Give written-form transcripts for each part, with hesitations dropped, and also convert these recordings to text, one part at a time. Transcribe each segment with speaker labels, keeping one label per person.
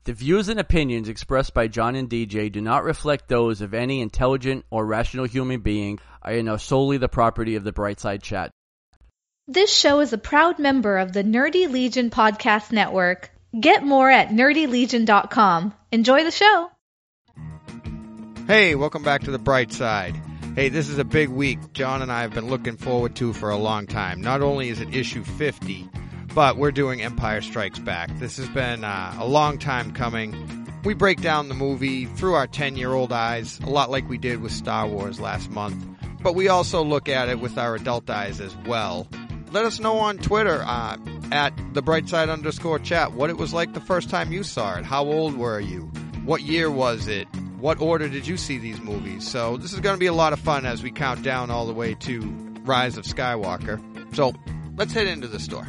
Speaker 1: The views and opinions expressed by John and DJ do not reflect those of any intelligent or rational human being and are solely the property of the Brightside Chat.
Speaker 2: This show is a proud member of the Nerdy Legion Podcast Network. Get more at nerdylegion.com. Enjoy the show.
Speaker 3: Hey, welcome back to the Bright Side. Hey, this is a big week John and I have been looking forward to for a long time. Not only is it issue 50, but we're doing Empire Strikes Back. This has been a long time coming. We break down the movie through our 10-year-old eyes, a lot like we did with Star Wars last month. But we also look at it with our adult eyes as well. Let us know on Twitter at @thebrightside_chat what it was like the first time you saw it. How old were you? What year was it? What order did you see these movies? So this is going to be a lot of fun as we count down all the way to Rise of Skywalker. So let's head into the store.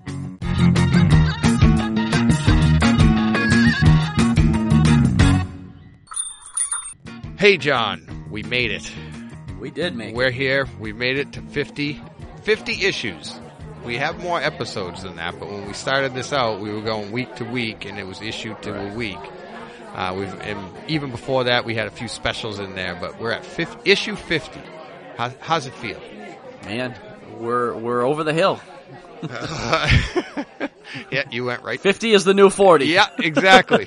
Speaker 3: Hey, John, we made it.
Speaker 1: We did make
Speaker 3: We're here. We made it to 50 issues. We have more episodes than that, but when we started this out, we were going week to week, and it was issue to a week. And even before that, we had a few specials in there, but we're at issue 50. How's it feel?
Speaker 1: Man, we're over the hill.
Speaker 3: Yeah, you went right.
Speaker 1: 50 is the new 40.
Speaker 3: Yeah, exactly.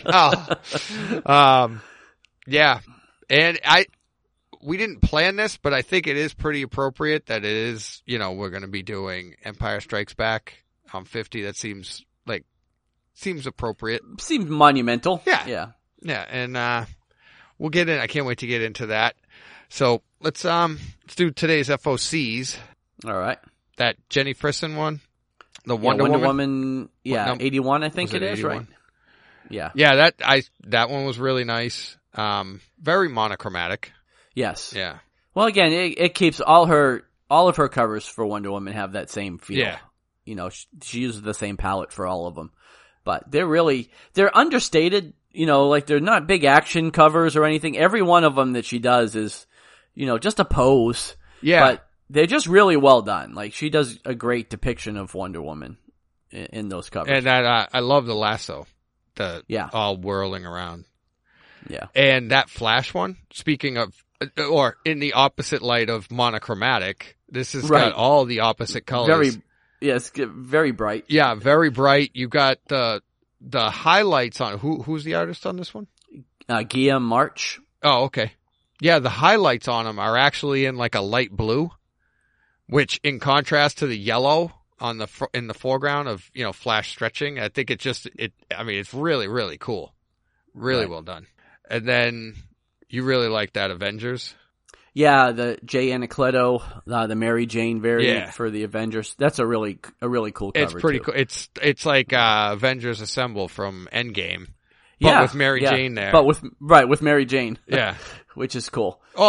Speaker 3: Yeah, and we didn't plan this, but I think it is pretty appropriate that it is, we're going to be doing Empire Strikes Back on 50. That seems appropriate.
Speaker 1: Seems monumental.
Speaker 3: Yeah. Yeah, and we'll get in. I can't wait to get into that. So let's do today's FOCs.
Speaker 1: All right.
Speaker 3: That Jenny Frison one, the
Speaker 1: Wonder
Speaker 3: Woman.
Speaker 1: Woman. Yeah, 81. I think it is 81? Right. Yeah.
Speaker 3: Yeah, that one was really nice. Very monochromatic.
Speaker 1: Yes.
Speaker 3: Yeah.
Speaker 1: Well, again, it keeps all of her covers for Wonder Woman have that same feel.
Speaker 3: Yeah.
Speaker 1: She uses the same palette for all of them, but they're understated. Like they're not big action covers or anything. Every one of them that she does is, just a pose.
Speaker 3: Yeah.
Speaker 1: But they're just really well done. Like she does a great depiction of Wonder Woman in those covers.
Speaker 3: And that, I love the lasso. All whirling around.
Speaker 1: Yeah.
Speaker 3: And that Flash one, speaking of, or in the opposite light of monochromatic, this has got all the opposite colors.
Speaker 1: Very bright.
Speaker 3: Yeah, very bright. You got the highlights on who's the artist on this one?
Speaker 1: Guillaume March.
Speaker 3: Oh, okay. Yeah, the highlights on them are actually in like a light blue, which in contrast to the yellow on in the foreground of, Flash stretching, I think it's really, really cool. Really well done. And then you really like that Avengers?
Speaker 1: Yeah, the Jay Anacleto, the Mary Jane variant for the Avengers. That's a really cool cover.
Speaker 3: It's pretty cool. It's like Avengers Assemble from Endgame, but with Mary Jane there.
Speaker 1: But with Mary Jane.
Speaker 3: Yeah,
Speaker 1: which is cool.
Speaker 3: Oh,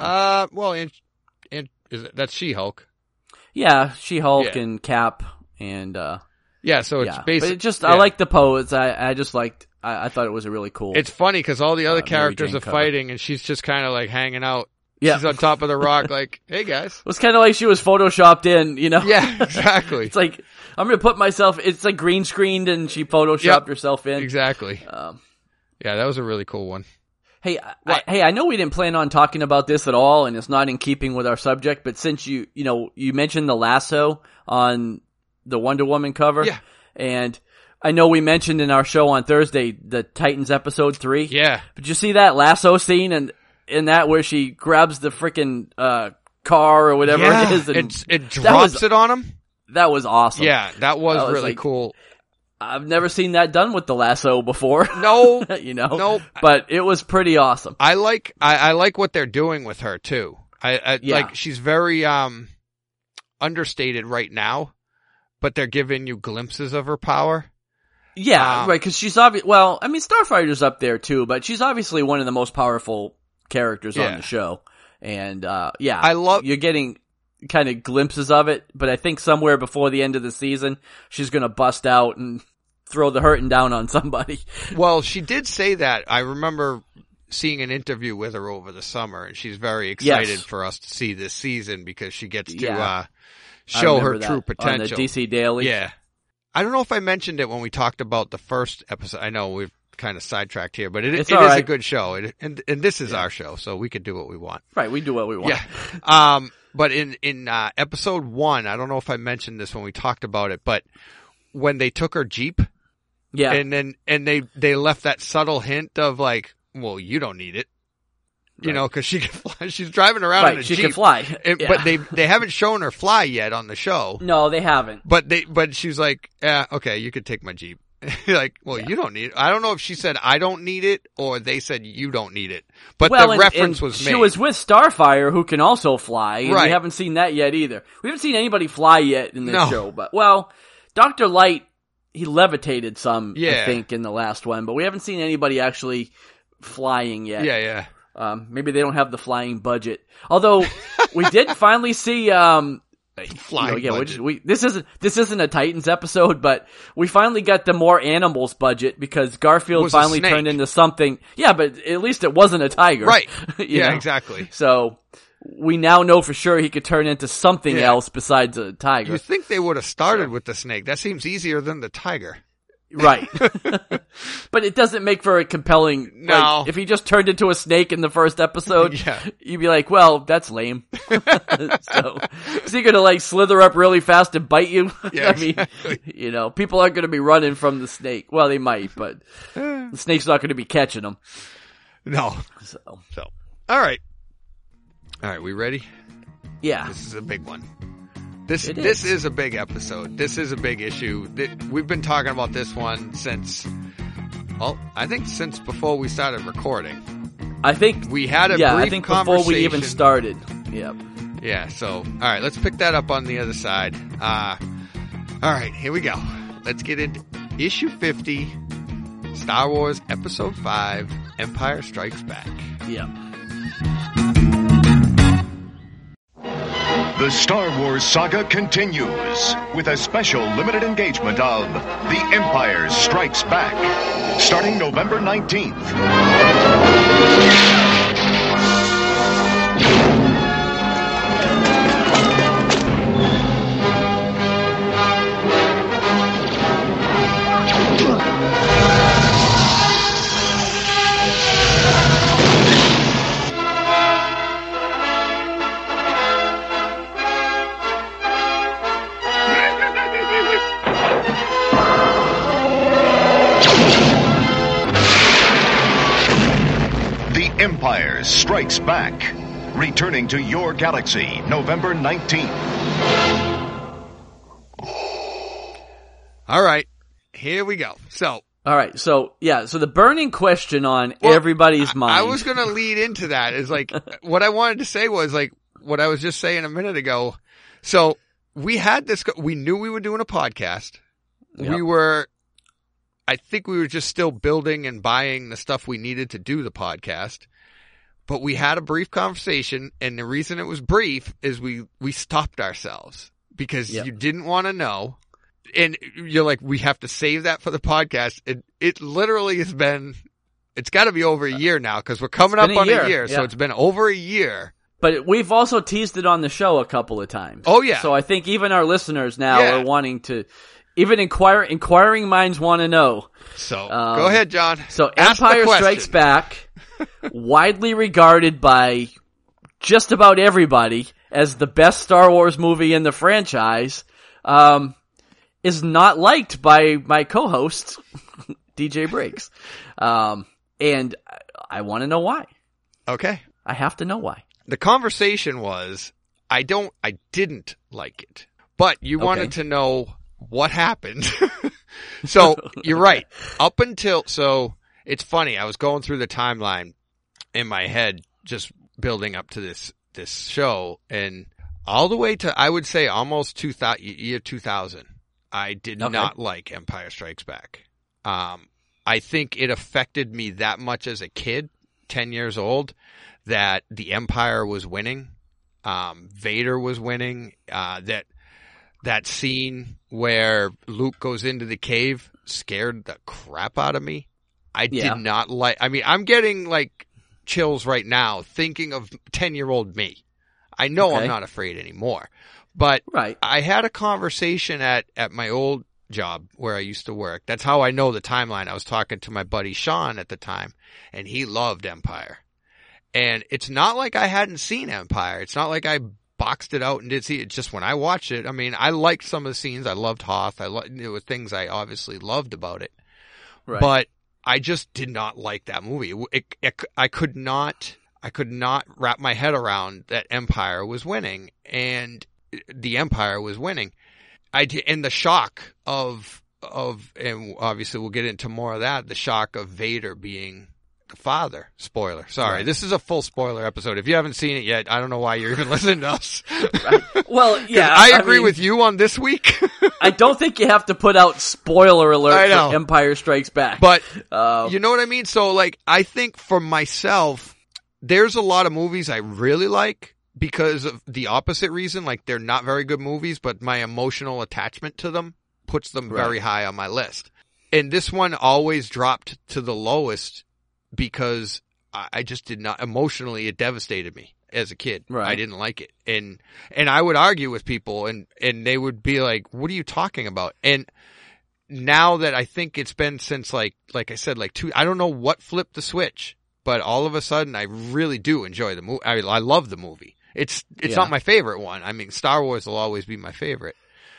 Speaker 3: that's She-Hulk.
Speaker 1: Yeah, She-Hulk and Cap and
Speaker 3: so it's basically.
Speaker 1: But I like the pose. I just liked. I thought it was a really cool.
Speaker 3: It's funny because all the other characters are fighting, and she's just kind of like hanging out.
Speaker 1: Yeah.
Speaker 3: She's on top of the rock like, hey guys.
Speaker 1: It was kind of like she was photoshopped in,
Speaker 3: Yeah, exactly.
Speaker 1: It's like, I'm going to put myself, it's like green screened and she photoshopped herself in.
Speaker 3: Exactly. Yeah, that was a really cool one.
Speaker 1: Hey, I know we didn't plan on talking about this at all and it's not in keeping with our subject, but since you mentioned the lasso on the Wonder Woman cover.
Speaker 3: Yeah.
Speaker 1: And I know we mentioned in our show on Thursday, the Titans episode 3.
Speaker 3: Yeah.
Speaker 1: But you see that lasso scene and in that where she grabs the freaking car or whatever it is and
Speaker 3: it drops it on him?
Speaker 1: That was awesome.
Speaker 3: Yeah, that was really cool.
Speaker 1: I've never seen that done with the lasso before.
Speaker 3: No.
Speaker 1: Nope. But it was pretty awesome.
Speaker 3: I like what they're doing with her too. Like she's very understated right now, but they're giving you glimpses of her power.
Speaker 1: Yeah, right, because she's Starfighter's up there too, but she's obviously one of the most powerful characters on the show. And, you're getting kind of glimpses of it, but I think somewhere before the end of the season, she's gonna bust out and throw the hurting down on somebody.
Speaker 3: Well, she did say that. I remember seeing an interview with her over the summer, and she's very excited for us to see this season because she gets to, show her true potential.
Speaker 1: On the DC Daily.
Speaker 3: Yeah. I don't know if I mentioned it when we talked about the first episode. I know we've kind of sidetracked here, but it is a good show. And this is our show, so we could do what we want.
Speaker 1: Right. We do what we want.
Speaker 3: Yeah. But in episode 1, I don't know if I mentioned this when we talked about it, but when they took her Jeep.
Speaker 1: Yeah.
Speaker 3: And they left that subtle hint of like, well, you don't need it. You know, cause she can fly. She's driving around in a Jeep.
Speaker 1: She can fly.
Speaker 3: But they haven't shown her fly yet on the show.
Speaker 1: No, they haven't.
Speaker 3: But she's like, yeah, okay, you could take my Jeep. Like, well, you don't need it. I don't know if she said I don't need it or they said you don't need it. But the reference was made.
Speaker 1: She was with Starfire, who can also fly, and we haven't seen that yet either. We haven't seen anybody fly yet in this show. But Dr. Light, he levitated some, I think, in the last one, but we haven't seen anybody actually flying yet.
Speaker 3: Yeah.
Speaker 1: Maybe they don't have the flying budget. Although we did finally see
Speaker 3: flying budget.
Speaker 1: This isn't a Titans episode, but we finally got the more animals budget because Garfield finally turned into something. Yeah, but at least it wasn't a tiger.
Speaker 3: Right.
Speaker 1: Yeah,
Speaker 3: exactly.
Speaker 1: So we now know for sure he could turn into something else besides a tiger.
Speaker 3: You think they would have started with the snake. That seems easier than the tiger.
Speaker 1: Right. But it doesn't make for a compelling...
Speaker 3: No.
Speaker 1: Like, if he just turned into a snake in the first episode, you'd be like, well, that's lame. So, is he gonna like slither up really fast and bite you?
Speaker 3: Yeah,
Speaker 1: I mean, people aren't gonna be running from the snake. Well, they might, but the snake's not gonna be catching them.
Speaker 3: No. So. All right, we ready?
Speaker 1: Yeah.
Speaker 3: This is a big one. This is a big episode. This is a big issue. We've been talking about this one since before we started recording.
Speaker 1: I think
Speaker 3: we had a brief conversation
Speaker 1: before we even started. Yep.
Speaker 3: Yeah. So, all right, let's pick that up on the other side. All right, here we go. Let's get into issue 50, Star Wars Episode 5, Empire Strikes Back.
Speaker 1: Yep.
Speaker 4: The Star Wars saga continues with a special limited engagement of The Empire Strikes Back, starting November 19th. Empire Strikes Back, returning to your galaxy, November 19th.
Speaker 3: All right, here we go. So
Speaker 1: the burning question on everybody's mind.
Speaker 3: I was going to lead into that is like, what I wanted to say was like, what I was just saying a minute ago. So we had this, we knew we were doing a podcast. Yep. I think we were just still building and buying the stuff we needed to do the podcast. But we had a brief conversation, and the reason it was brief is we stopped ourselves because you didn't want to know. And you're like, we have to save that for the podcast. It literally has been, it's got to be over a year now because we're coming up on a year. Yeah. So it's been over a year.
Speaker 1: But we've also teased it on the show a couple of times.
Speaker 3: Oh, yeah.
Speaker 1: So I think even our listeners now are wanting to... Even inquiring minds want to know.
Speaker 3: So, go ahead, John.
Speaker 1: So, Empire Strikes Back, widely regarded by just about everybody as the best Star Wars movie in the franchise, is not liked by my co-host, DJ Briggs. And I want to know why.
Speaker 3: Okay.
Speaker 1: I have to know why.
Speaker 3: The conversation was, I didn't like it, but you wanted to know what happened. So you're right. So it's funny. I was going through the timeline in my head, just building up to this show, and all the way to, I would say, almost year 2000. I did not like Empire Strikes Back. I think it affected me that much as a kid, 10 years old, that the Empire was winning. Vader was winning. That scene where Luke goes into the cave scared the crap out of me. I did not like... I mean, I'm getting, like, chills right now thinking of 10-year-old me. I know I'm not afraid anymore. But I had a conversation at my old job where I used to work. That's how I know the timeline. I was talking to my buddy Sean at the time, and he loved Empire. And it's not like I hadn't seen Empire. It's not like I boxed it out and did see it. Just when I watched it, I mean, I liked some of the scenes. I loved Hoth. There were things I obviously loved about it. Right. But I just did not like that movie. I could not wrap my head around that Empire was winning, and the Empire was winning. And the shock of, and obviously we'll get into more of that, the shock of Vader being the father. Spoiler. Sorry. Right. This is a full spoiler episode. If you haven't seen it yet, I don't know why you're even listening to us.
Speaker 1: Right. Well, yeah.
Speaker 3: I agree with you on this week.
Speaker 1: I don't think you have to put out spoiler alert for Empire Strikes Back.
Speaker 3: But, you know what I mean? So, like, I think for myself, there's a lot of movies I really like because of the opposite reason. Like, they're not very good movies, but my emotional attachment to them puts them very high on my list. And this one always dropped to the lowest because I just did not, emotionally, it devastated me as a kid. Right. I didn't like it. And I would argue with people and they would be like, what are you talking about? And now that I think it's been since like I said, I don't know what flipped the switch, but all of a sudden I really do enjoy the movie. I love the movie. It's not my favorite one. I mean, Star Wars will always be my favorite.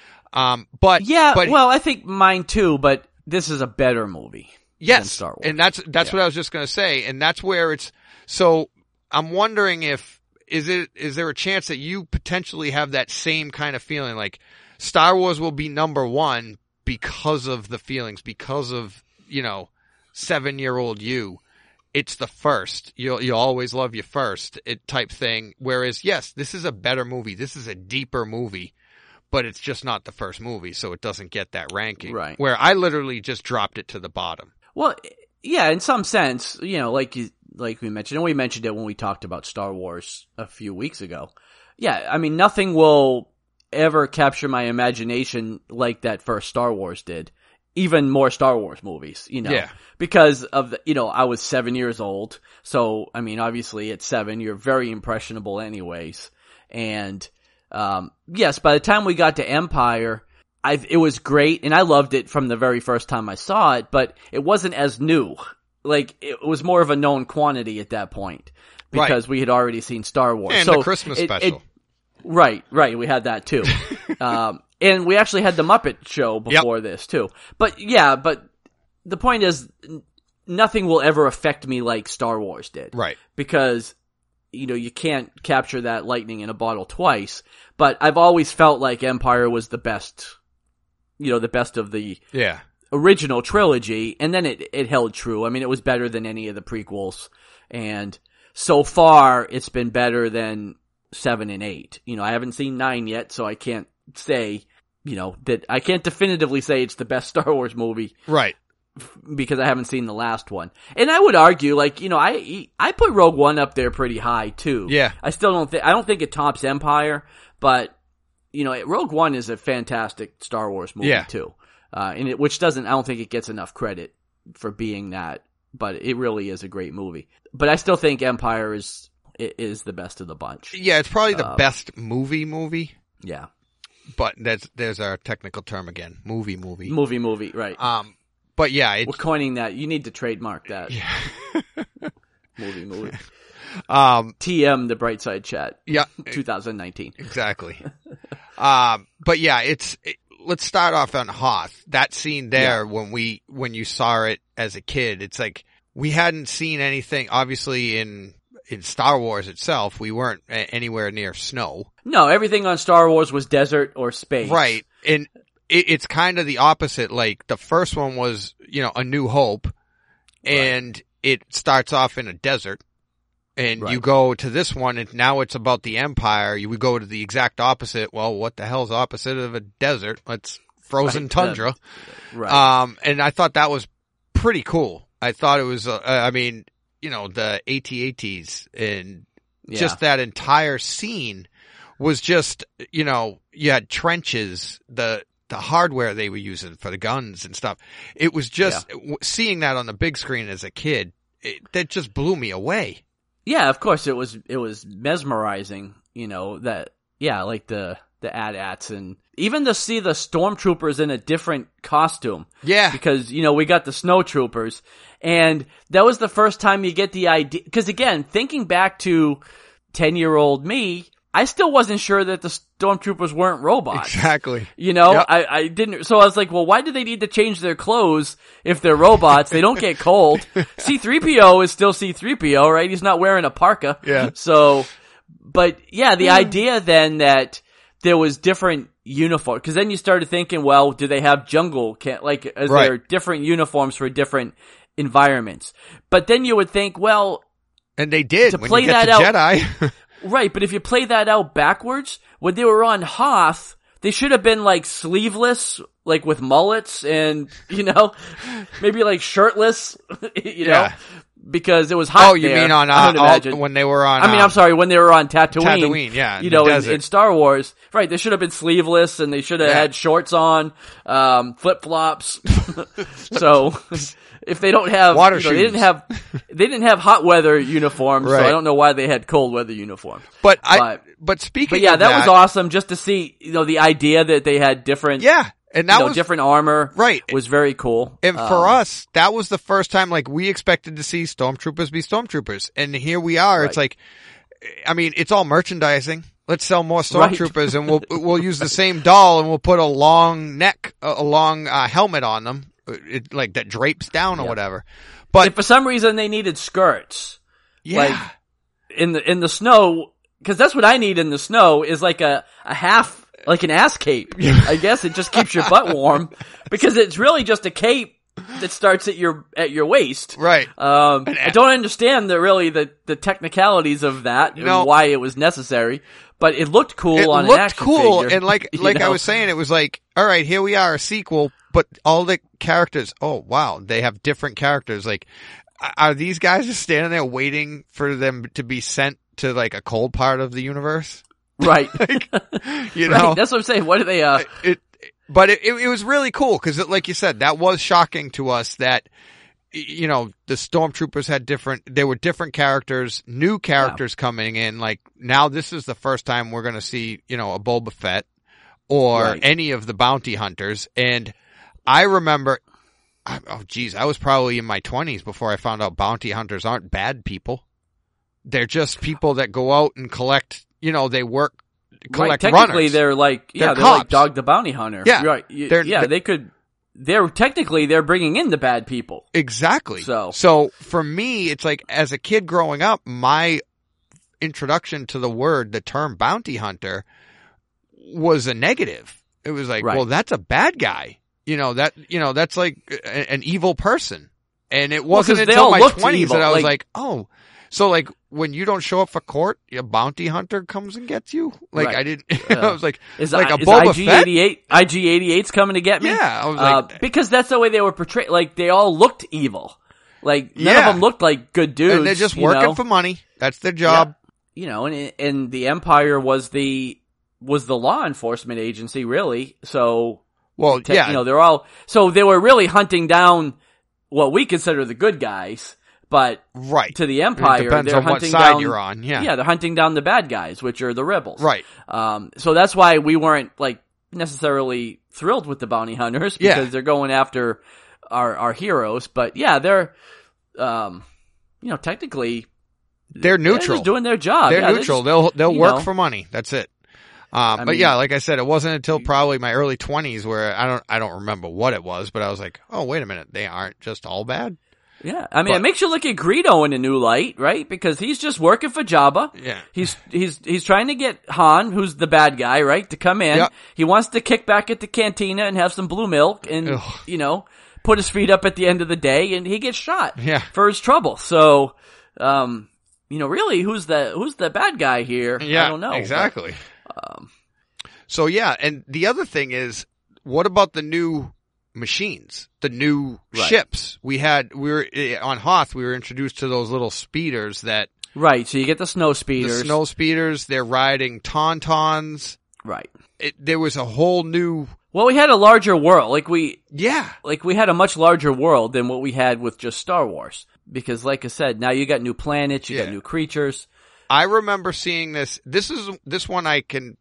Speaker 3: But
Speaker 1: I think mine too, but this is a better movie.
Speaker 3: Yes,
Speaker 1: Star Wars.
Speaker 3: And that's what I was just going to say, and that's where it's. So I'm wondering is there a chance that you potentially have that same kind of feeling, like Star Wars will be number one because of the feelings, because of 7-year-old you. It's the first. You'll always love your first type thing. Whereas yes, this is a better movie. This is a deeper movie. But it's just not the first movie, so it doesn't get that ranking.
Speaker 1: Right.
Speaker 3: Where I literally just dropped it to the bottom.
Speaker 1: Well, yeah, in some sense, like we mentioned, and we mentioned it when we talked about Star Wars a few weeks ago. Yeah, I mean, nothing will ever capture my imagination like that first Star Wars did. Even more Star Wars movies,
Speaker 3: Yeah.
Speaker 1: Because of I was 7 years old. So, I mean, obviously at 7, you're very impressionable anyways. And, yes, by the time we got to Empire, it was great, and I loved it from the very first time I saw it, but it wasn't as new. Like, it was more of a known quantity at that point, because we had already seen Star Wars.
Speaker 3: And the Christmas special.
Speaker 1: Right, we had that too. And we actually had the Muppet Show before this too. But the point is, nothing will ever affect me like Star Wars did.
Speaker 3: Right.
Speaker 1: Because you can't capture that lightning in a bottle twice, but I've always felt like Empire was the best, the best of the original trilogy, and then it held true. I mean, it was better than any of the prequels, and so far it's been better than 7 and 8. I haven't seen 9 yet, so I can't say, that I can't definitively say it's the best Star Wars movie.
Speaker 3: Right.
Speaker 1: Because I haven't seen the last one. And I would argue, I put Rogue One up there pretty high too.
Speaker 3: Yeah.
Speaker 1: I don't think it tops Empire, but, Rogue One is a fantastic Star Wars movie too. Which I don't think it gets enough credit for being that, but it really is a great movie. But I still think Empire is the best of the bunch.
Speaker 3: Yeah, it's probably the best movie.
Speaker 1: Yeah.
Speaker 3: But there's our technical term again. Movie.
Speaker 1: Movie, right.
Speaker 3: But yeah,
Speaker 1: we're coining that. You need to trademark that.
Speaker 3: Yeah.
Speaker 1: movie. TM, the Bright Side Chat.
Speaker 3: Yeah.
Speaker 1: 2019.
Speaker 3: Exactly. But yeah, let's start off on Hoth. That scene there when you saw it as a kid, it's like we hadn't seen anything, obviously in Star Wars itself, we weren't anywhere near snow.
Speaker 1: No, everything on Star Wars was desert or space.
Speaker 3: Right. And it's kind of the opposite. Like the first one was, A New Hope, and it starts off in a desert, and you go to this one, and now it's about the Empire. You would go to the exact opposite. Well, what the hell's opposite of a desert? It's frozen tundra. And I thought that was pretty cool. I thought it was, the AT-ATs and just that entire scene was just, you had trenches, the hardware they were using for the guns and stuff. It was just seeing that on the big screen as a kid, that just blew me away.
Speaker 1: Yeah, of course it was mesmerizing, like the AT-ATs, and even to see the stormtroopers in a different costume.
Speaker 3: Yeah.
Speaker 1: Because, we got the snow troopers. And that was the first time you get the idea. Because again, thinking back to 10-year-old me, I still wasn't sure that the stormtroopers weren't robots.
Speaker 3: Exactly.
Speaker 1: Yep. I didn't, so I was like, well, why do they need to change their clothes if they're robots? They don't get cold. C-3PO is still C-3PO, right? He's not wearing a parka.
Speaker 3: Yeah.
Speaker 1: So, but yeah, the idea then that there was different uniforms, because then you started thinking, well, do they have jungle? Is there different uniforms for different environments? But then you would think, well,
Speaker 3: and they did
Speaker 1: to
Speaker 3: when
Speaker 1: play
Speaker 3: you get
Speaker 1: that
Speaker 3: to
Speaker 1: out,
Speaker 3: Jedi.
Speaker 1: Right, but if you play that out backwards, when they were on Hoth, they should have been like sleeveless, like with mullets and, maybe like shirtless,
Speaker 3: Yeah.
Speaker 1: Because it was hot.
Speaker 3: Oh, you
Speaker 1: there,
Speaker 3: mean on when they were on?
Speaker 1: I'm sorry, when they were on Tatooine.
Speaker 3: Tatooine, yeah.
Speaker 1: In Star Wars, right? They should have been sleeveless and they should have had shorts on, flip flops. So if they don't have
Speaker 3: water shoes,
Speaker 1: they didn't have hot weather uniforms.
Speaker 3: Right.
Speaker 1: So I don't know why they had cold weather uniforms.
Speaker 3: But speaking,
Speaker 1: yeah,
Speaker 3: of
Speaker 1: that was awesome just to see. The idea that they had different.
Speaker 3: Yeah. And that was
Speaker 1: different armor.
Speaker 3: Right.
Speaker 1: Was very cool.
Speaker 3: And for us, that was the first time, like, we expected to see stormtroopers be stormtroopers. And here we are. Right. It's like, it's all merchandising. Let's sell more stormtroopers and we'll use the same doll and we'll put a long helmet on them. Like that drapes down or whatever. But
Speaker 1: if for some reason they needed skirts.
Speaker 3: Yeah.
Speaker 1: Like, in the snow, cause that's what I need in the snow is like a half, like an ass cape. I guess it just keeps your butt warm because it's really just a cape that starts at your waist.
Speaker 3: Right.
Speaker 1: I don't understand the technicalities of that and why it was necessary, but it looked cool on an action figure.
Speaker 3: It looked cool, and like I was saying, it was like, all right, here we are, a sequel, but all the characters, oh wow, they have different characters. Like, are these guys just standing there waiting for them to be sent to like a cold part of the universe?
Speaker 1: Right.
Speaker 3: Right,
Speaker 1: that's what I'm saying. What do they,
Speaker 3: But it was really cool because, like you said, that was shocking to us that, the stormtroopers had there were different characters, new characters coming in. Like, now this is the first time we're going to see, a Boba Fett or any of the bounty hunters. And I remember, I was probably in my 20s before I found out bounty hunters aren't bad people. They're just people that go out and collect, they collect runners.
Speaker 1: Technically, they're like, they're like Dog the Bounty Hunter.
Speaker 3: Yeah.
Speaker 1: Right. They're bringing in the bad people.
Speaker 3: Exactly. So for me, it's like, as a kid growing up, my introduction to the term bounty hunter was a negative. It was like, well, that's a bad guy. That's like an evil person. And it wasn't until my 20s that I was like, oh, so like when you don't show up for court, a bounty hunter comes and gets you? Like, I didn't, I was like,
Speaker 1: is
Speaker 3: like a Boba Fett?
Speaker 1: IG-88's coming to get me?
Speaker 3: Yeah. I was like,
Speaker 1: because that's the way they were portrayed. Like, they all looked evil. Like, none of them looked like good dudes.
Speaker 3: And they're just working for money. That's their job.
Speaker 1: Yeah. And the Empire was the law enforcement agency, really. So,
Speaker 3: well,
Speaker 1: they're all, so they were really hunting down what we consider the good guys. But to the Empire,
Speaker 3: it depends
Speaker 1: they're
Speaker 3: on
Speaker 1: hunting
Speaker 3: what side
Speaker 1: down,
Speaker 3: you're on.
Speaker 1: Yeah, they're hunting down the bad guys, which are the rebels.
Speaker 3: Right.
Speaker 1: So that's why we weren't like necessarily thrilled with the bounty hunters because they're going after our heroes. But yeah, they're, technically
Speaker 3: they're neutral.
Speaker 1: They're just doing their job.
Speaker 3: They're neutral. They'll work for money. That's it. But yeah, like I said, it wasn't until probably my early 20s where I don't remember what it was, but I was like, oh, wait a minute, they aren't just all bad.
Speaker 1: Yeah, it makes you look at Greedo in a new light, right? Because he's just working for Jabba.
Speaker 3: Yeah.
Speaker 1: He's trying to get Han, who's the bad guy, right, to come in. Yep. He wants to kick back at the cantina and have some blue milk and, put his feet up at the end of the day, and he gets shot for his trouble. So, really, who's the bad guy here?
Speaker 3: Yeah,
Speaker 1: I don't know.
Speaker 3: Exactly. So yeah, and the other thing is, what about the new machines, the new ships? We were on Hoth, we were introduced to those little speeders that...
Speaker 1: Right, so you get the snow speeders.
Speaker 3: The snow speeders, they're riding tauntauns.
Speaker 1: Right.
Speaker 3: There was a whole new...
Speaker 1: Well, we had a larger world. we had a much larger world than what we had with just Star Wars. Because like I said, now you got new planets, you got new creatures.
Speaker 3: I remember seeing this one I can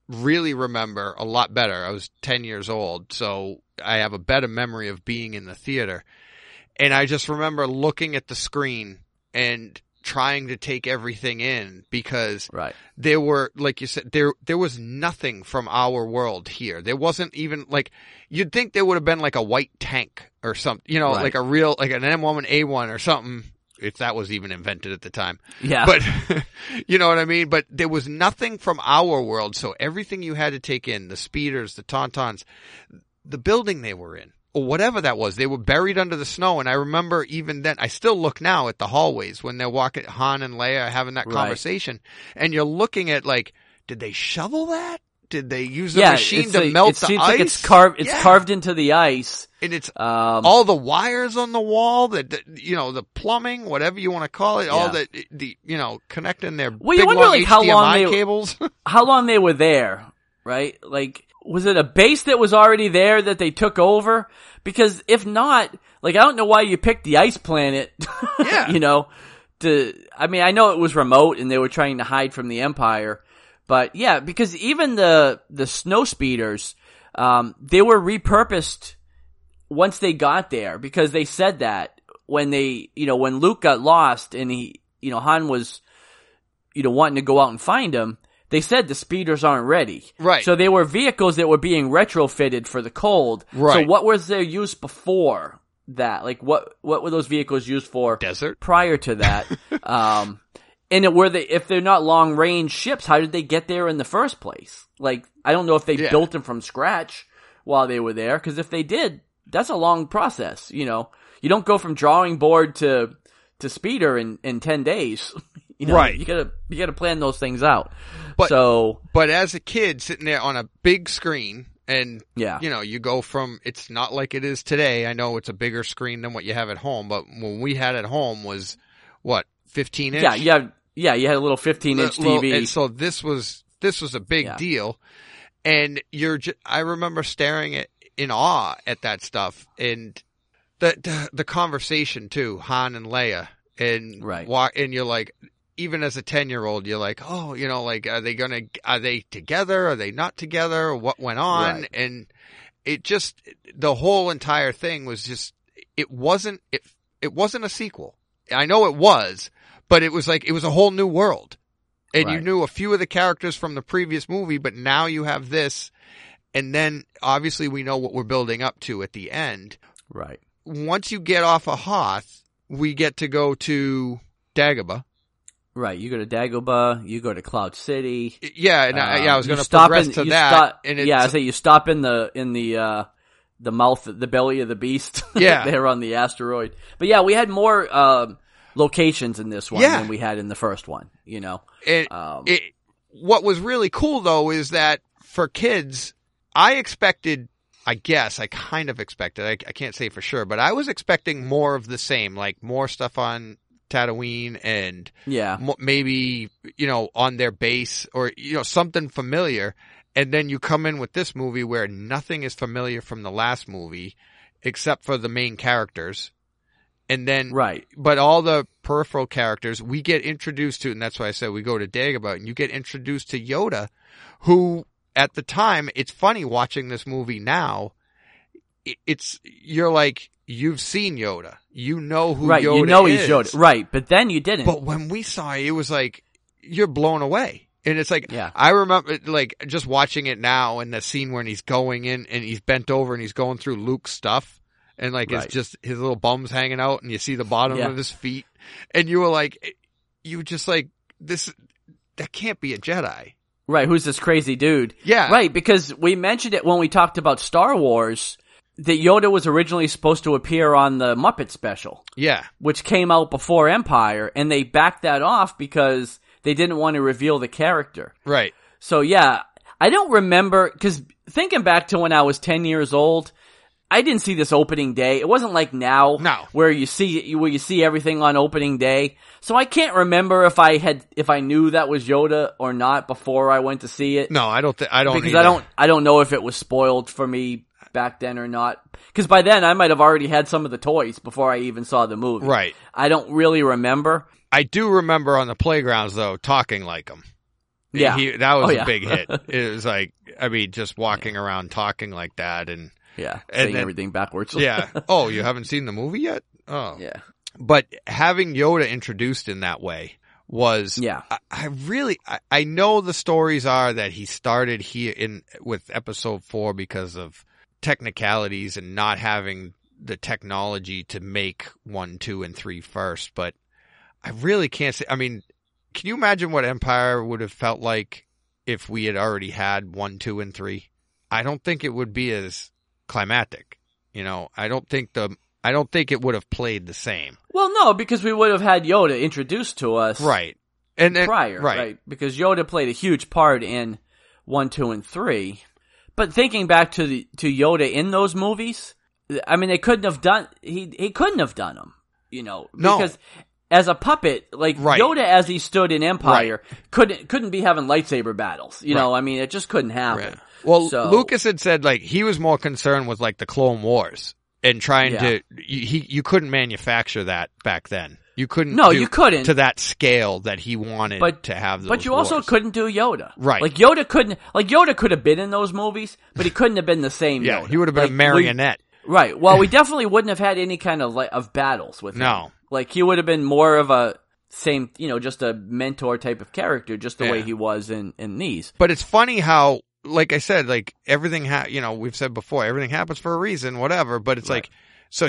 Speaker 3: really remember a lot better. I was 10 years old, so I have a better memory of being in the theater. And I just remember looking at the screen and trying to take everything in because there were, like you said, there was nothing from our world here. There wasn't even like, you'd think there would have been like a white tank or something, you know, like a real, like an M1A1 or something, if that was even invented at the time.
Speaker 1: Yeah.
Speaker 3: But, you know what I mean? But there was nothing from our world. So everything you had to take in, the speeders, the tauntauns, the building they were in, or whatever that was, they were buried under the snow. And I remember even then, I still look now at the hallways when they're walking, Han and Leia are having that conversation. And you're looking at like, did they shovel that? Did they use a machine to melt the ice? It seems like
Speaker 1: it's carved into the ice.
Speaker 3: And it's all the wires on the wall, you know, the plumbing, whatever you want to call it, all the you know, connecting their big long
Speaker 1: like
Speaker 3: HDMI cables.
Speaker 1: How long they were there, right? Like, was it a base that was already there that they took over? Because if not, like, I don't know why you picked the ice planet. You know, I mean, I know it was remote and they were trying to hide from the Empire. But yeah, because even the snow speeders, they were repurposed once they got there, because they said that when when Luke got lost and Han was, wanting to go out and find him, they said the speeders aren't ready.
Speaker 3: Right.
Speaker 1: So they were vehicles that were being retrofitted for the cold.
Speaker 3: Right.
Speaker 1: So what was their use before that? Like what were those vehicles used for?
Speaker 3: Desert.
Speaker 1: Prior to that. And if they're not long range ships, how did they get there in the first place? Like, I don't know if they built them from scratch while they were there, because if they did, that's a long process. You don't go from drawing board to speeder in 10 days.
Speaker 3: Right.
Speaker 1: You gotta plan those things out.
Speaker 3: But as a kid sitting there on a big screen, and you go from, it's not like it is today. I know it's a bigger screen than what you have at home, but when we had at home was what, 15 inch?
Speaker 1: Yeah, you had a little 15-inch TV.
Speaker 3: And so this was a big deal. And I remember staring in awe at that stuff, and the conversation too, Han and Leia, and and you're like, even as a 10-year-old, you're like, oh, like, are they together? Are they not together? What went on? Right. And it just, the whole entire thing was just, it wasn't a sequel. I know it was, but it was like, it was a whole new world. And you knew a few of the characters from the previous movie, but now you have this. And then obviously we know what we're building up to at the end.
Speaker 1: Right.
Speaker 3: Once you get off of Hoth, we get to go to Dagobah. Right.
Speaker 1: You go to Dagobah, you go to Cloud City.
Speaker 3: Yeah. And I was going to progress to that.
Speaker 1: You stop in the mouth, the belly of the beast.
Speaker 3: Yeah.
Speaker 1: There on the asteroid. But yeah, we had more, locations in this one than we had in the first one,
Speaker 3: what was really cool though is that for kids, I kind of expected, I can't say for sure, but I was expecting more of the same, like more stuff on Tatooine and maybe, on their base or, something familiar. And then you come in with this movie where nothing is familiar from the last movie except for the main characters. And then, but all the peripheral characters we get introduced to, and that's why I said we go to Dagobah, and you get introduced to Yoda, who at the time, it's funny watching this movie now, you're like, you've seen Yoda. You know who Yoda is.
Speaker 1: You know he's Yoda. Right, but then you didn't.
Speaker 3: But when we saw it, it was like, you're blown away. And it's like, I remember like just watching it now and the scene when he's going in and he's bent over and he's going through Luke's stuff. And like, it's just his little bum's hanging out and you see the bottom of his feet. And you were like, that can't be a Jedi.
Speaker 1: Right. Who's this crazy dude?
Speaker 3: Yeah.
Speaker 1: Right. Because we mentioned it when we talked about Star Wars, that Yoda was originally supposed to appear on the Muppet special.
Speaker 3: Yeah.
Speaker 1: Which came out before Empire, and they backed that off because they didn't want to reveal the character.
Speaker 3: Right.
Speaker 1: So yeah, I don't remember, because thinking back to when I was 10 years old, I didn't see this opening day. It wasn't like now, where you see everything on opening day. So I can't remember if I knew that was Yoda or not before I went to see it.
Speaker 3: No, I don't.
Speaker 1: Because
Speaker 3: either.
Speaker 1: I don't know if it was spoiled for me back then or not. Because by then I might have already had some of the toys before I even saw the movie.
Speaker 3: Right.
Speaker 1: I don't really remember.
Speaker 3: I do remember on the playgrounds though talking like them.
Speaker 1: Yeah.
Speaker 3: That was a big hit. It was like, I mean, just walking around talking like that and
Speaker 1: saying everything backwards.
Speaker 3: Yeah. Oh, you haven't seen the movie yet? Oh.
Speaker 1: Yeah.
Speaker 3: But having Yoda introduced in that way was, I know the stories are that he started here with episode 4 because of technicalities and not having the technology to make 1, 2, and 3 first, but I really can't say. I mean, can you imagine what Empire would have felt like if we had already had 1, 2, and 3? I don't think it would be as climactic. You know, I don't think it would have played the same.
Speaker 1: Well, no, because we would have had Yoda introduced to us,
Speaker 3: right,
Speaker 1: prior, right? Because Yoda played a huge part in 1, 2, and 3. But thinking back to Yoda in those movies, I mean, they couldn't have done. He couldn't have done them, you know, because as a puppet, like Yoda, as he stood in Empire, couldn't be having lightsaber battles. You know, I mean, it just couldn't happen.
Speaker 3: Right. Well, Lucas had said like he was more concerned with like the Clone Wars and trying to. You couldn't manufacture that back then. You couldn't.
Speaker 1: No, you couldn't
Speaker 3: to that scale that he wanted to have those.
Speaker 1: But you
Speaker 3: wars.
Speaker 1: also couldn't do Yoda,
Speaker 3: right?
Speaker 1: Like Yoda couldn't. Like Yoda could have been in those movies, but he couldn't have been the same.
Speaker 3: Yeah,
Speaker 1: Yoda.
Speaker 3: He would have been a marionette.
Speaker 1: Right. Well, we definitely wouldn't have had any kind of battles with him.
Speaker 3: No.
Speaker 1: Like he would have been more of a same, you know, just a mentor type of character, just the way he was in these.
Speaker 3: But it's funny how, like I said, like everything, you know, we've said before, everything happens for a reason, whatever. But it's like, so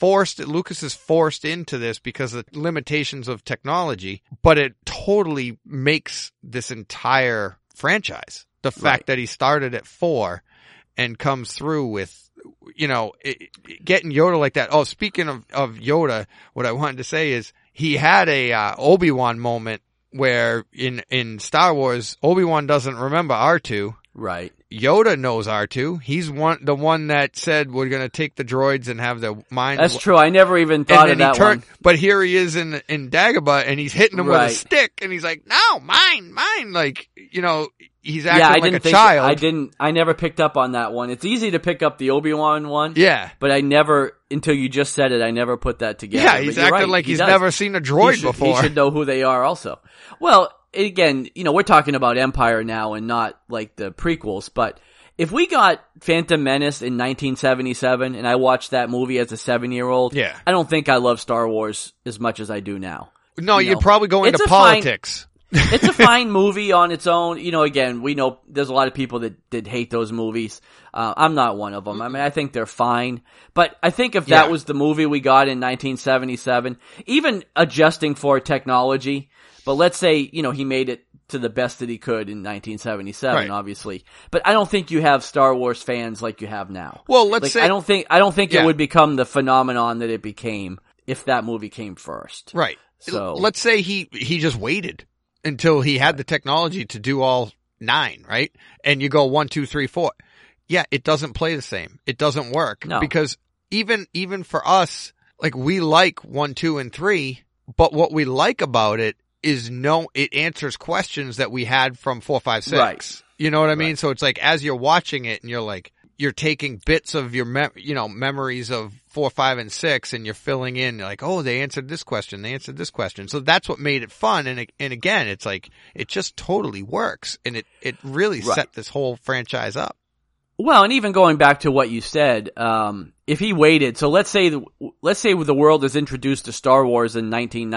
Speaker 3: Lucas is forced into this because of the limitations of technology, but it totally makes this entire franchise. The fact that he started at 4 and comes through with, you know, getting Yoda like that. Oh, speaking of Yoda, what I wanted to say is he had a Obi-Wan moment where in Star Wars, Obi-Wan doesn't remember R2.
Speaker 1: Right.
Speaker 3: Yoda knows R2. He's the one that said we're going to take the droids and have their minds.
Speaker 1: That's true. I never even thought of that one.
Speaker 3: But here he is in Dagobah and he's hitting him with a stick and he's like, no, mine. Like, you know, he's acting like a child.
Speaker 1: I never picked up on that one. It's easy to pick up the Obi-Wan one.
Speaker 3: Yeah.
Speaker 1: But I never, until you just said it, I never put that together.
Speaker 3: Yeah, he's acting like he's never seen a droid before.
Speaker 1: He should know who they are also. Well, again, you know, we're talking about Empire now and not like the prequels, but if we got Phantom Menace in 1977 and I watched that movie as a 7-year-old, I don't think I love Star Wars as much as I do now.
Speaker 3: No, you'd probably go into politics.
Speaker 1: It's a fine movie on its own. You know, again, we know there's a lot of people that hate those movies. I'm not one of them. I mean, I think they're fine. But I think if that was the movie we got in 1977, even adjusting for technology, but let's say, you know, he made it to the best that he could in 1977, obviously. But I don't think you have Star Wars fans like you have now.
Speaker 3: Well, let's say
Speaker 1: I don't think it would become the phenomenon that it became if that movie came first.
Speaker 3: Right. So let's say he just waited until he had the technology to do all 9, right? And you go 1, 2, 3, 4. Yeah, it doesn't play the same. It doesn't work.
Speaker 1: No.
Speaker 3: Because even for us, like we like 1, 2, and 3, but what we like about it is it answers questions that we had from 4, 5, 6.
Speaker 1: Right.
Speaker 3: You know what I mean? So it's like as you're watching it and you're like, you're taking bits of your memories of 4, 5, and 6 and you're filling in like, oh, they answered this question. They answered this question. So that's what made it fun. And again, it's like, it just totally works. And it really set this whole franchise up.
Speaker 1: Well, and even going back to what you said, if he waited, so let's say the world is introduced to Star Wars in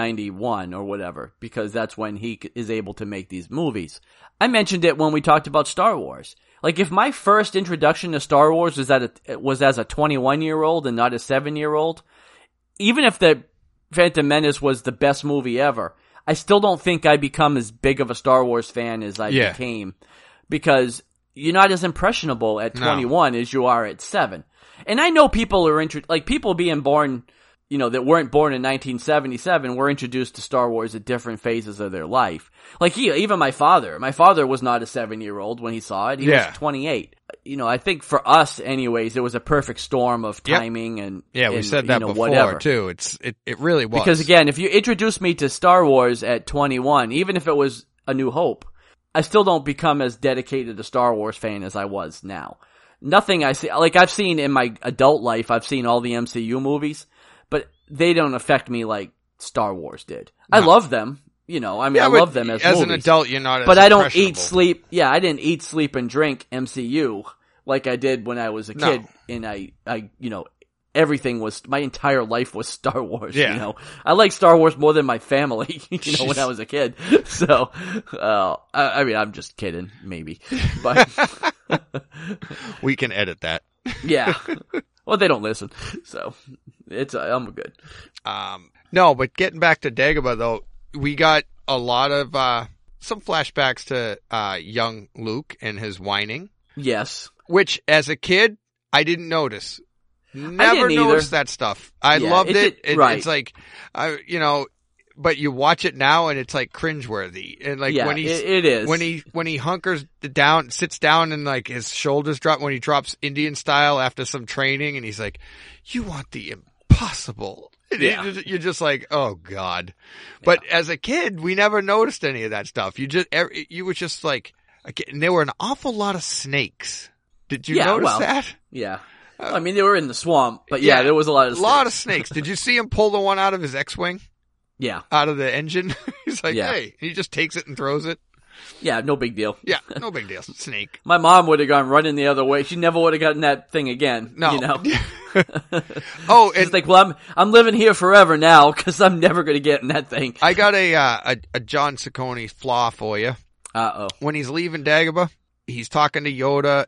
Speaker 1: 1991 or whatever, because that's when he is able to make these movies. I mentioned it when we talked about Star Wars. Like if my first introduction to Star Wars was as a 21-year-old and not a 7-year-old, even if the Phantom Menace was the best movie ever, I still don't think I become as big of a Star Wars fan as I became, because you're not as impressionable at 21 as you are at 7. And I know people are people being born, you know, that weren't born in 1977 were introduced to Star Wars at different phases of their life. Like even my father was not a 7-year-old when he saw it. He was 28. You know, I think for us anyways, it was a perfect storm of timing and
Speaker 3: we said that before too. It really was.
Speaker 1: Because again, if you introduced me to Star Wars at 21, even if it was A New Hope, I still don't become as dedicated a Star Wars fan as I was now. Nothing I see, like I've seen in my adult life, I've seen all the MCU movies, but they don't affect me like Star Wars did. No. I love them. I mean, I love them as movies.
Speaker 3: An adult, you're not as
Speaker 1: But I don't eat, sleep. Yeah, I didn't eat, sleep, and drink MCU like I did when I was a kid. And I everything was, my entire life was Star Wars, I like Star Wars more than my family, when I was a kid. So, I mean, I'm just kidding, maybe. But
Speaker 3: we can edit that.
Speaker 1: Yeah. Well, they don't listen. So, I'm good.
Speaker 3: No, but getting back to Dagobah though, we got a lot of, some flashbacks to, young Luke and his whining.
Speaker 1: Yes.
Speaker 3: Which, as a kid, I didn't notice. Never noticed that stuff. I loved it. It's like, but you watch it now and it's like cringeworthy. And like when
Speaker 1: it is.
Speaker 3: When he hunkers down, sits down and like his shoulders drop when he drops Indian style after some training and he's like, "You want the impossible." You're just like, "Oh God." But as a kid, we never noticed any of that stuff. You were just like, and there were an awful lot of snakes. Did you notice that?
Speaker 1: Yeah. I mean, they were in the swamp, but there was a lot of snakes.
Speaker 3: A lot of snakes. Did you see him pull the one out of his X-Wing?
Speaker 1: Yeah.
Speaker 3: Out of the engine? He's like, hey. He just takes it and throws it.
Speaker 1: Yeah, no big deal.
Speaker 3: Yeah, no big deal. Snake.
Speaker 1: My mom would have gone running the other way. She never would have gotten that thing again.
Speaker 3: No.
Speaker 1: It's like, well, I'm living here forever now because I'm never going to get in that thing.
Speaker 3: I got a John Ciccone flaw for you.
Speaker 1: Uh-oh.
Speaker 3: When he's leaving Dagobah, he's talking to Yoda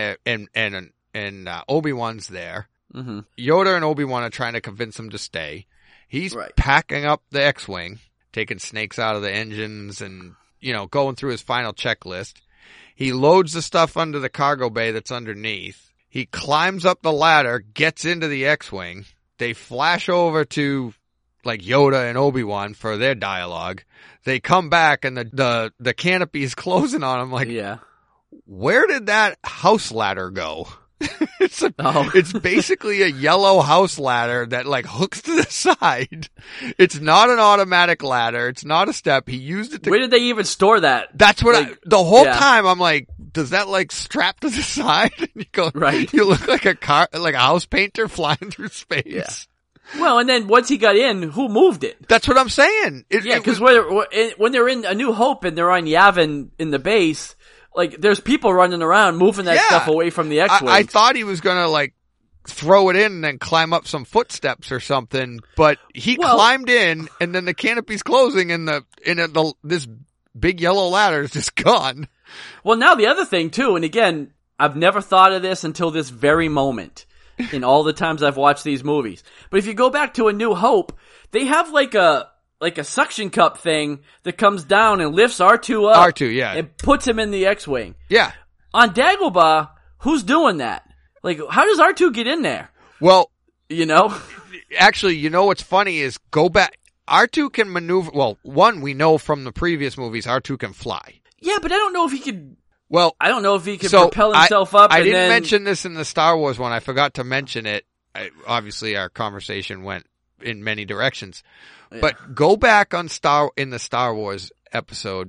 Speaker 3: and Obi-Wan's there.
Speaker 1: Mm-hmm.
Speaker 3: Yoda and Obi-Wan are trying to convince him to stay. He's packing up the X-Wing, taking snakes out of the engines and, going through his final checklist. He loads the stuff under the cargo bay that's underneath. He climbs up the ladder, gets into the X-Wing. They flash over to like Yoda and Obi-Wan for their dialogue. They come back and the canopy is closing on him like, where did that house ladder go? It's basically a yellow house ladder that like hooks to the side. It's not an automatic ladder. It's not a step. He used it to...
Speaker 1: Where did they even store that?
Speaker 3: That's what the whole time I'm like, does that like strap to the side? And you go, you look like a house painter flying through space.
Speaker 1: Yeah. Well, and then once he got in, who moved it?
Speaker 3: That's what I'm saying.
Speaker 1: Because when they're in A New Hope and they're on Yavin in the base, like, there's people running around moving that stuff away from the X-Wing.
Speaker 3: I thought he was gonna, like, throw it in and then climb up some footsteps or something, but he climbed in and then the canopy's closing and this big yellow ladder is just gone.
Speaker 1: Well, now the other thing too, and again, I've never thought of this until this very moment in all the times I've watched these movies. But if you go back to A New Hope, they have like a suction cup thing that comes down and lifts R2 up.
Speaker 3: R2, yeah.
Speaker 1: And puts him in the X-Wing.
Speaker 3: Yeah.
Speaker 1: On Dagobah, who's doing that? Like, how does R2 get in there?
Speaker 3: Well,
Speaker 1: actually,
Speaker 3: what's funny is go back. R2 can maneuver. Well, one, we know from the previous movies, R2 can fly.
Speaker 1: Yeah, but I don't know if he could.
Speaker 3: Well,
Speaker 1: I don't know if he could propel himself up.
Speaker 3: I didn't mention this in the Star Wars one. I forgot to mention it. Obviously, our conversation went in many directions. Yeah. But go back in the Star Wars episode,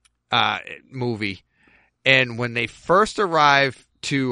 Speaker 3: movie, and when they first arrive to,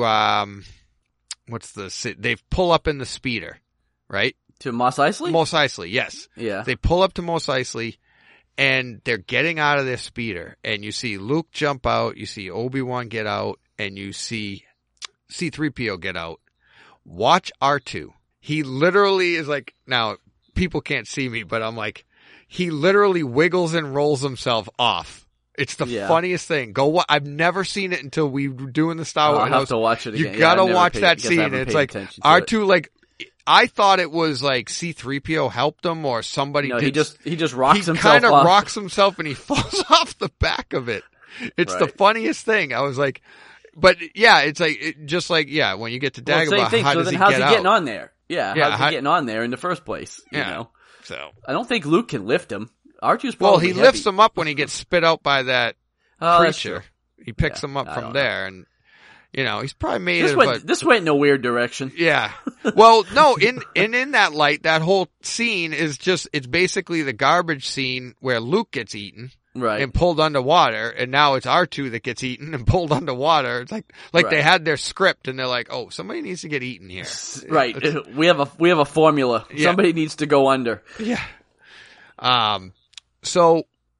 Speaker 3: they pull up in the speeder, right?
Speaker 1: To Mos Eisley?
Speaker 3: Mos Eisley, yes.
Speaker 1: Yeah.
Speaker 3: They pull up to Mos Eisley, and they're getting out of their speeder, and you see Luke jump out, you see Obi-Wan get out, and you see C-3PO get out. Watch R2. He literally is like, now, people can't see me, but I'm like, he literally wiggles and rolls himself off. It's the funniest thing. I've never seen it until we were doing the Star Wars.
Speaker 1: I'll have to watch it again.
Speaker 3: You gotta watch that scene. It's like, R2, like, I thought it was like C-3PO helped him or somebody.
Speaker 1: No, he just rocks himself. He
Speaker 3: kind of rocks himself and he falls off the back of it. It's the funniest thing. I was like, but yeah, it's like, when you get to Dagobah, how's he
Speaker 1: getting on there? Yeah, how's he getting on there in the first place? You know?
Speaker 3: So
Speaker 1: I don't think Luke can lift him. R2's probably
Speaker 3: he lifts him up when he gets spit out by that creature. He picks him up from there, and he's probably made
Speaker 1: this went in a weird direction.
Speaker 3: Yeah. Well, no, in that light, that whole scene is it's basically the garbage scene where Luke gets eaten.
Speaker 1: Right.
Speaker 3: And pulled underwater, and now it's R2 that gets eaten and pulled underwater. It's like they had their script, and they're like, "Oh, somebody needs to get eaten here."
Speaker 1: Right. We have a formula. Yeah. Somebody needs to go under.
Speaker 3: Yeah. So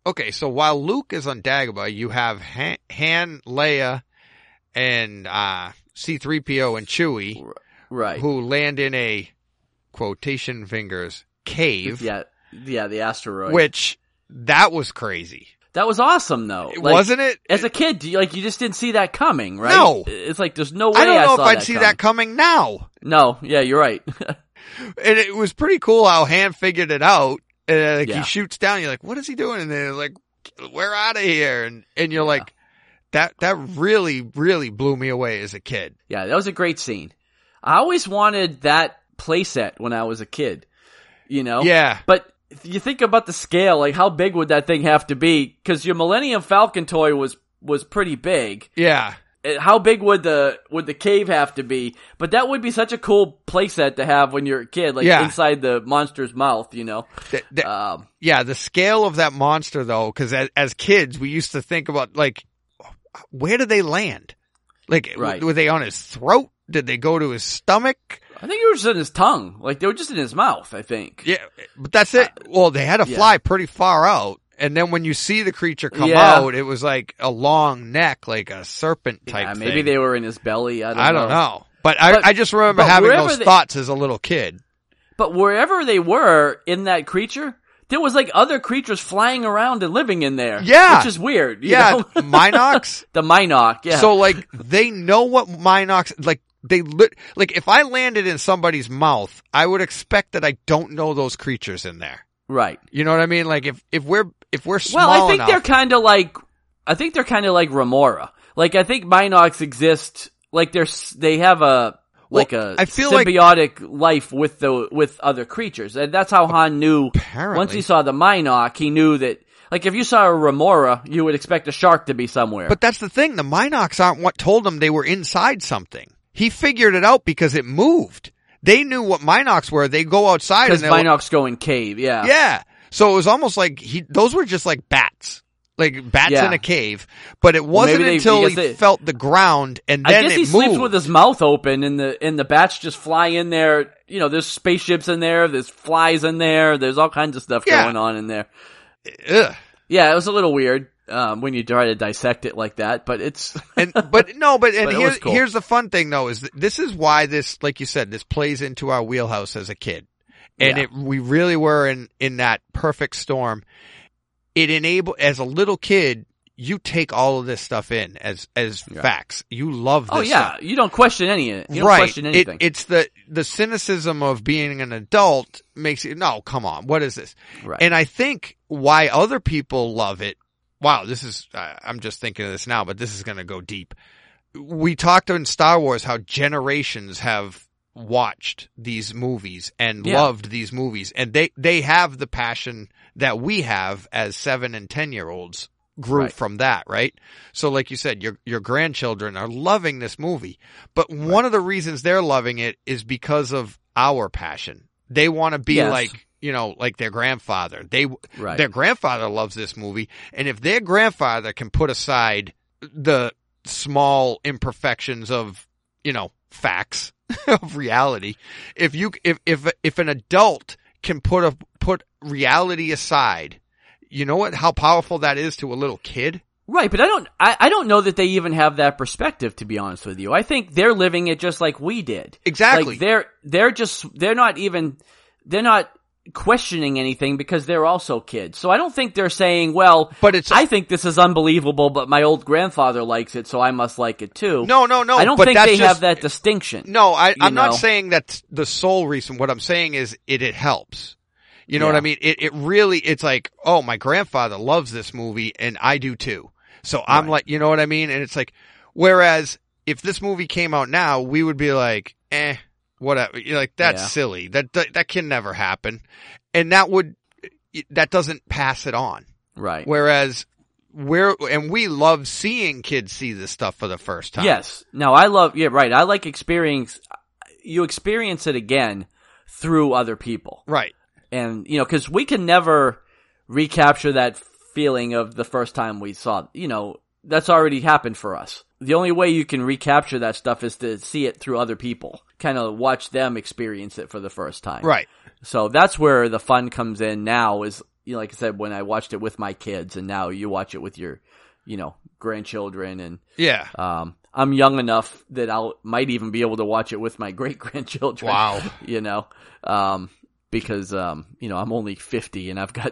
Speaker 3: Okay, so while Luke is on Dagobah, you have Han, Leia, and C-3PO and Chewie,
Speaker 1: right,
Speaker 3: who land in a quotation fingers cave.
Speaker 1: Yeah, the asteroid.
Speaker 3: Which that was crazy.
Speaker 1: That was awesome, though.
Speaker 3: Wasn't it?
Speaker 1: As a kid, you just didn't see that coming, right?
Speaker 3: No,
Speaker 1: it's like there's no way
Speaker 3: I don't know if
Speaker 1: I'd
Speaker 3: see that coming now.
Speaker 1: No, yeah, you're right.
Speaker 3: And it was pretty cool how Han figured it out. And he shoots down. You're like, what is he doing? And they're like, we're out of here. And you're like, that really, really blew me away as a kid.
Speaker 1: Yeah, that was a great scene. I always wanted that playset when I was a kid,
Speaker 3: Yeah.
Speaker 1: But you think about the scale, like how big would that thing have to be? Because your Millennium Falcon toy was pretty big.
Speaker 3: Yeah.
Speaker 1: How big would the cave have to be? But that would be such a cool playset to have when you're a kid, inside the monster's mouth,
Speaker 3: Yeah, the scale of that monster, though, because as kids, we used to think about, like, where did they land? Like, were they on his throat? Did they go to his stomach?
Speaker 1: I think it was just in his tongue. Like, they were just in his mouth, I think.
Speaker 3: Yeah, but that's it. Well, they had to fly pretty far out. And then when you see the creature come out, it was like a long neck, like a serpent type thing.
Speaker 1: Maybe they were in his belly. I don't know.
Speaker 3: But I just remember having those thoughts as a little kid.
Speaker 1: But wherever they were in that creature, there was like other creatures flying around and living in there.
Speaker 3: Yeah.
Speaker 1: Which is weird. You
Speaker 3: know?
Speaker 1: Minox? The Minox, yeah.
Speaker 3: So like, they know what Minox, like, if I landed in somebody's mouth, I would expect that I don't know those creatures in there.
Speaker 1: Right.
Speaker 3: You know what I mean? Like if we're small
Speaker 1: I think
Speaker 3: enough,
Speaker 1: they're kind of like Remora. Like I think Minox exist. Like they have a symbiotic life with other creatures, and that's how Han knew.
Speaker 3: Apparently.
Speaker 1: Once he saw the Minox, he knew that. Like if you saw a Remora, you would expect a shark to be somewhere.
Speaker 3: But that's the thing. The Minox aren't what told him they were inside something. He figured it out because it moved. They knew what Minox were. They go outside
Speaker 1: because Minox go in cave. Yeah.
Speaker 3: Yeah. So it was almost like those were just like bats. Like bats in a cave. But it wasn't until he felt the ground and then it moved. I guess he
Speaker 1: sleeps with his mouth open and the bats just fly in there. There's spaceships in there. There's flies in there. There's all kinds of stuff going on in there.
Speaker 3: Ugh.
Speaker 1: Yeah, it was a little weird when you try to dissect it like that, but it's
Speaker 3: here's the fun thing though is this is why this, like you said, this plays into our wheelhouse as a kid. And we really were in that perfect storm. It as a little kid, you take all of this stuff in as facts. You love this stuff.
Speaker 1: You don't question any of it. You don't question anything.
Speaker 3: It's the cynicism of being an adult makes you, no, come on, what is this?
Speaker 1: Right.
Speaker 3: And I think why other people love it, wow, this is, I'm just thinking of this now, but this is going to go deep. We talked in Star Wars how generations have watched these movies and loved these movies, and they have the passion that we have as 7 and 10-year-olds grew from that, right? So like you said, your grandchildren are loving this movie, but one of the reasons they're loving it is because of our passion. They want to be like, like their grandfather. Their grandfather loves this movie, and if their grandfather can put aside the small imperfections of, facts of reality, if an adult can put reality aside, you know how powerful that is to a little kid?
Speaker 1: Right, but I don't know that they even have that perspective, to be honest with you. I think they're living it just like we did.
Speaker 3: Exactly.
Speaker 1: Like they're not questioning anything because they're also kids. So I don't think they're saying, well, I think this is unbelievable, but my old grandfather likes it, so I must like it too.
Speaker 3: No.
Speaker 1: I don't think they have that distinction.
Speaker 3: No, I'm not saying that's the sole reason. What I'm saying is it helps. You know what I mean? It really, it's like, oh, my grandfather loves this movie and I do too. So I'm like, you know what I mean? And it's like, whereas if this movie came out now, we would be like, whatever. You're like, that's silly. That can never happen. And that doesn't pass it on.
Speaker 1: Right.
Speaker 3: Whereas we love seeing kids see this stuff for the first time.
Speaker 1: Yes. No, I like you experience it again through other people.
Speaker 3: Right.
Speaker 1: And, cause we can never recapture that feeling of the first time we saw, that's already happened for us. The only way you can recapture that stuff is to see it through other people, kind of watch them experience it for the first time.
Speaker 3: Right.
Speaker 1: So that's where the fun comes in now is like I said, when I watched it with my kids, and now you watch it with your, grandchildren, and I'm young enough that might even be able to watch it with my great grandchildren.
Speaker 3: Wow,
Speaker 1: because I'm only 50 and I've got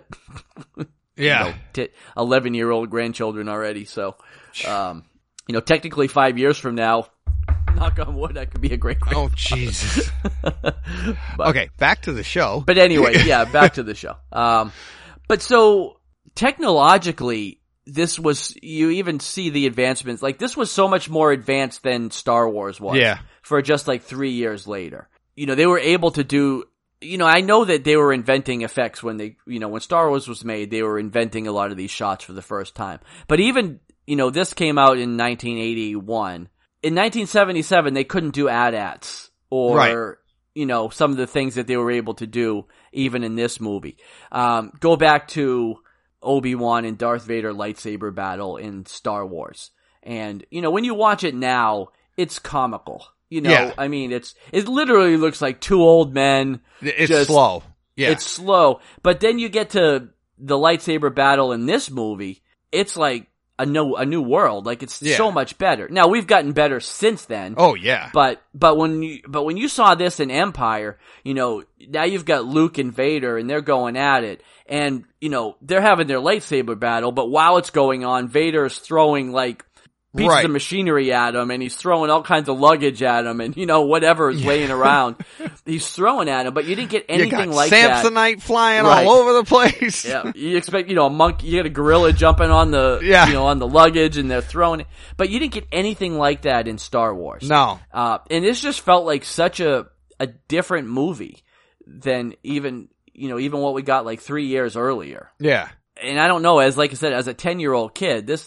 Speaker 3: 11-year-old
Speaker 1: grandchildren already. So, technically 5 years from now, knock on wood, I could be a great grandfather.
Speaker 3: Oh, Jesus. Okay, back to the show.
Speaker 1: But anyway, back to the show. But so technologically, you even see the advancements. Like, this was so much more advanced than Star Wars was.
Speaker 3: Yeah.
Speaker 1: For just like 3 years later. They were able to do, I know that they were inventing effects when when Star Wars was made, they were inventing a lot of these shots for the first time. But even, this came out in 1981. In 1977, they couldn't do AT-ATs or, some of the things that they were able to do even in this movie. Go back to Obi-Wan and Darth Vader lightsaber battle in Star Wars. And, when you watch it now, it's comical. I mean, it literally looks like two old men.
Speaker 3: It's slow. Yeah.
Speaker 1: It's slow. But then you get to the lightsaber battle in this movie, it's like a new world. Like, it's so much better. Now, we've gotten better since then.
Speaker 3: Oh, yeah.
Speaker 1: But when you saw this in Empire, now you've got Luke and Vader and they're going at it. And, they're having their lightsaber battle, but while it's going on, Vader's throwing like pieces of machinery at him, and he's throwing all kinds of luggage at him, and whatever is laying around, he's throwing at him. But you didn't get anything like that.
Speaker 3: Samsonite flying all over the place.
Speaker 1: Yeah, you expect a monkey, you get a gorilla jumping on the on the luggage, and they're throwing it. But you didn't get anything like that in Star Wars.
Speaker 3: No,
Speaker 1: and this just felt like such a different movie than even what we got like 3 years earlier.
Speaker 3: Yeah,
Speaker 1: and I don't know, like I said, as a 10-year-old kid, this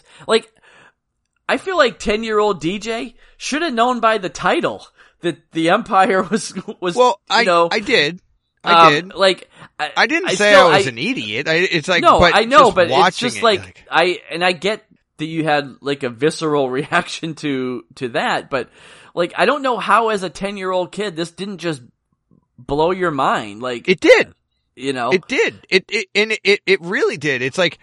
Speaker 1: I feel like 10-year-old DJ should have known by the title that the Empire was.
Speaker 3: Well, I did. I did.
Speaker 1: Like,
Speaker 3: I didn't say I was an idiot. It's like,
Speaker 1: no,
Speaker 3: but
Speaker 1: I know, but
Speaker 3: it's
Speaker 1: just like I get that you had like a visceral reaction to that, but like, I don't know how as a 10-year-old kid this didn't just blow your mind. Like,
Speaker 3: it did.
Speaker 1: It
Speaker 3: did. It really did. It's like,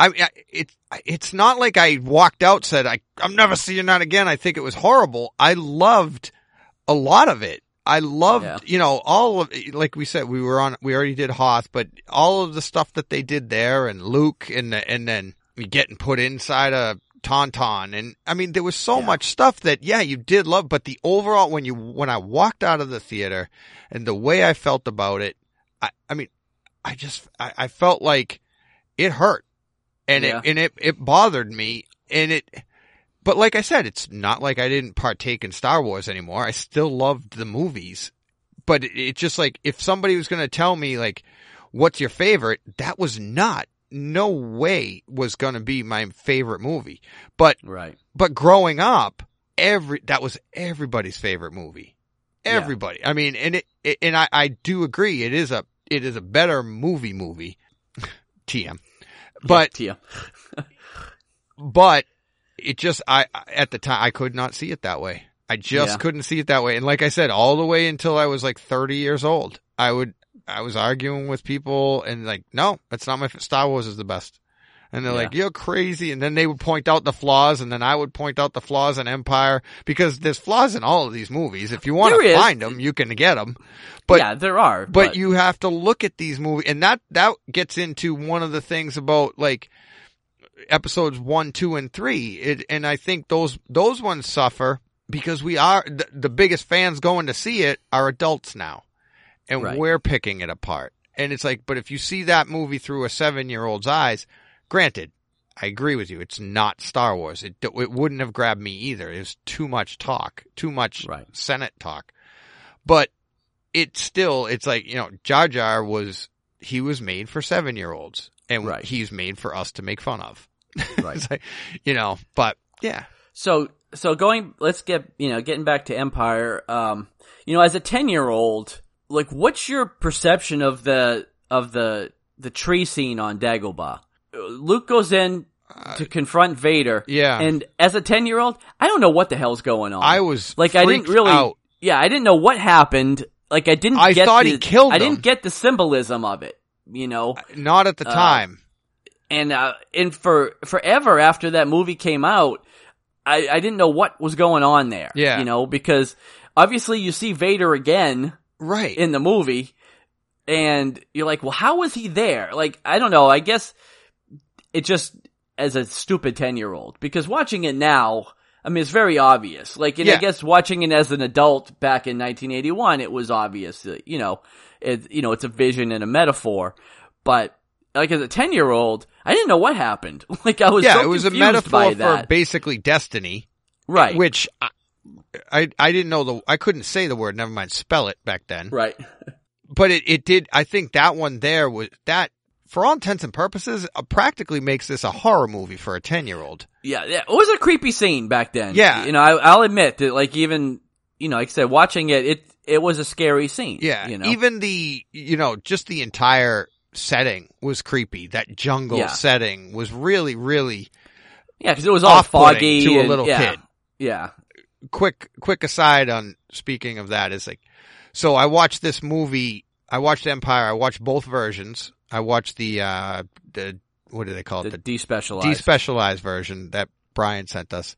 Speaker 3: it's not like I walked out, said, I'm never seeing that again. I think it was horrible. I loved a lot of it. I loved, all of, like we said, we already did Hoth, but all of the stuff that they did there, and Luke, and then getting put inside a Tauntaun. And I mean, there was so much stuff that, you did love, but the overall, when I walked out of the theater and the way I felt about it, I felt like it hurt. And it bothered me, but like I said, it's not like I didn't partake in Star Wars anymore. I still loved the movies, but it's just like, if somebody was going to tell me like, what's your favorite? That was no way was going to be my favorite movie. But growing up, that was everybody's favorite movie. Everybody. Yeah. I mean, and I do agree. It is a better movie. TM. But, but it just, at the time, I could not see it that way. I just couldn't see it that way. And like I said, all the way until I was like 30 years old, I was arguing with people and like, no, that's not Star Wars is the best. And they're like, you're crazy. And then they would point out the flaws, and then I would point out the flaws in Empire, because there's flaws in all of these movies. If you want to find them, you can get them. But
Speaker 1: there are.
Speaker 3: But you have to look at these movies, and that gets into one of the things about like episodes 1, 2, and 3. And I think those ones suffer because we are the biggest fans going to see it are adults now, and we're picking it apart. And it's like, but if you see that movie through a 7-year-old's eyes. Granted, I agree with you. It's not Star Wars. It wouldn't have grabbed me either. It was too much talk, too much Senate talk. But it's like, Jar Jar was made for 7-year-olds, and he's made for us to make fun of. Right. It's like, but yeah.
Speaker 1: So getting back to Empire, as a 10-year-old, like, what's your perception of the tree scene on Dagobah? Luke goes in to confront Vader.
Speaker 3: Yeah.
Speaker 1: And as a 10-year-old, I don't know what the hell's going on.
Speaker 3: I was
Speaker 1: like, I didn't really
Speaker 3: out.
Speaker 1: Yeah, I didn't know what happened. Like, I thought he killed him. I didn't get the symbolism of it. you know.
Speaker 3: Not at the time.
Speaker 1: And for forever after that movie came out, I didn't know what was going on there.
Speaker 3: Yeah.
Speaker 1: You know, because obviously you see Vader again.
Speaker 3: Right.
Speaker 1: In the movie. And you're like, well, how was he there? Like, I don't know. I guess it just, as a stupid 10-year-old, because watching it now, I mean, it's very obvious. Like, and I guess watching it as an adult back in 1981, it was obvious that, it's a vision and a metaphor. But, like, as a 10-year-old, I didn't know what happened. Like, I was so
Speaker 3: it was a metaphor for basically destiny.
Speaker 1: Right.
Speaker 3: Which I didn't know I couldn't say the word, never mind spell it back then.
Speaker 1: Right.
Speaker 3: But it did, I think that one there was, that, for all intents and purposes, practically makes this a horror movie for a 10-year-old.
Speaker 1: Yeah, it was a creepy scene back then.
Speaker 3: Yeah.
Speaker 1: You know, I'll admit that, like, even, like I said, watching it was a scary scene.
Speaker 3: Yeah.
Speaker 1: You know?
Speaker 3: Even just the entire setting was creepy. That jungle setting was really, really.
Speaker 1: Yeah, because it was all foggy
Speaker 3: to a little kid.
Speaker 1: Yeah.
Speaker 3: Quick aside on speaking of that is like, so I watched this movie. I watched Empire. I watched both versions. I watched the what do they call it?
Speaker 1: The despecialized.
Speaker 3: Despecialized version that Brian sent us.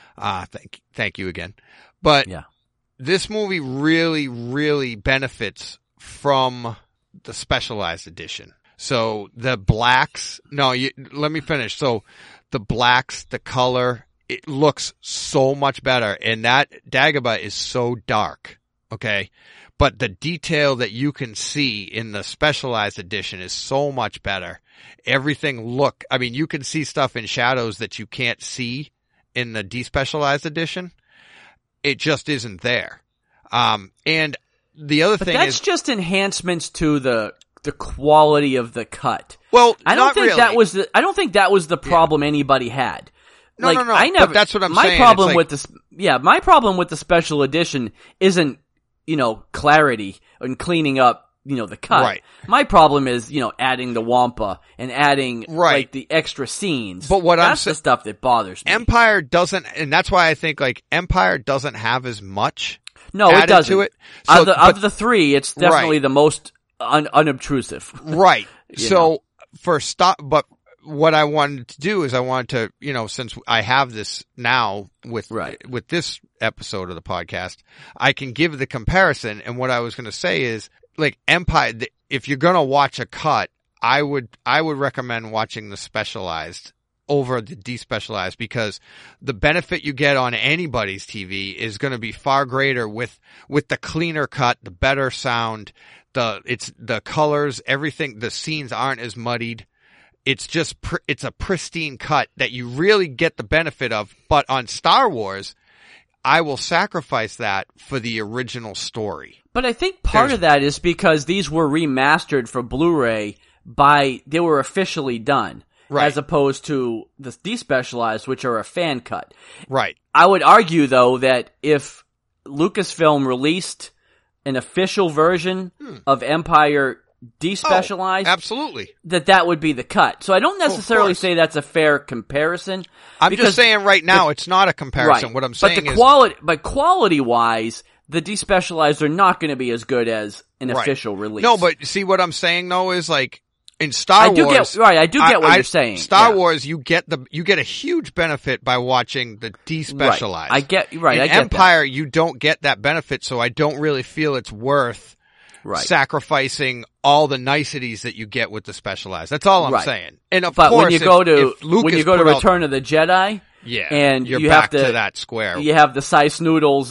Speaker 3: Thank you again. But this movie really, really benefits from the specialized edition. So the blacks, let me finish. So the blacks, the color, it looks so much better. And that Dagobah is so dark. Okay. But the detail that you can see in the specialized edition is so much better. Everything you can see stuff in shadows that you can't see in the despecialized edition. It just isn't there. And the other thing
Speaker 1: that's just enhancements to the quality of the cut.
Speaker 3: Well,
Speaker 1: I don't think
Speaker 3: really.
Speaker 1: I don't think that was the problem anybody had.
Speaker 3: No. But that's what I'm saying.
Speaker 1: My problem with the special edition isn't, clarity and cleaning up, the cut.
Speaker 3: Right.
Speaker 1: My problem is, adding the Wampa and adding like the extra scenes.
Speaker 3: But that's
Speaker 1: the stuff that bothers me.
Speaker 3: Empire doesn't, and that's why I think like Empire doesn't have as much.
Speaker 1: No, it doesn't.
Speaker 3: To it.
Speaker 1: So, of the three, it's definitely the most unobtrusive.
Speaker 3: Right. So but what I wanted to do is I wanted to, since I have this now with this episode of the podcast, I can give the comparison. And what I was going to say is like Empire, if you're going to watch a cut, I would recommend watching the specialized over the despecialized, because the benefit you get on anybody's TV is going to be far greater with the cleaner cut, the better sound, the colors, everything, the scenes aren't as muddied. It's just, it's a pristine cut that you really get the benefit of. But on Star Wars, I will sacrifice that for the original story.
Speaker 1: But I think part of that is because these were remastered for Blu-ray they were officially done. Right. As opposed to the despecialized, which are a fan cut.
Speaker 3: Right.
Speaker 1: I would argue, though, that if Lucasfilm released an official version of Empire despecialized,
Speaker 3: absolutely,
Speaker 1: that would be the cut. So I don't necessarily say that's a fair comparison.
Speaker 3: I'm just saying right now it's not a comparison. Right. What I'm saying
Speaker 1: but quality-wise, the despecialized are not going to be as good as an official release.
Speaker 3: No, but see what I'm saying though is like in Star Wars,
Speaker 1: I do get what you're saying.
Speaker 3: Star Wars, you get a huge benefit by watching the despecialized.
Speaker 1: I get
Speaker 3: In Empire, you don't get that benefit, so I don't really feel it's worth sacrificing all the niceties that you get with the specialized. That's all I'm saying. And of course,
Speaker 1: when you go to Return of the Jedi, and
Speaker 3: you're
Speaker 1: you
Speaker 3: back
Speaker 1: have
Speaker 3: to that square.
Speaker 1: You have the Sice Noodles,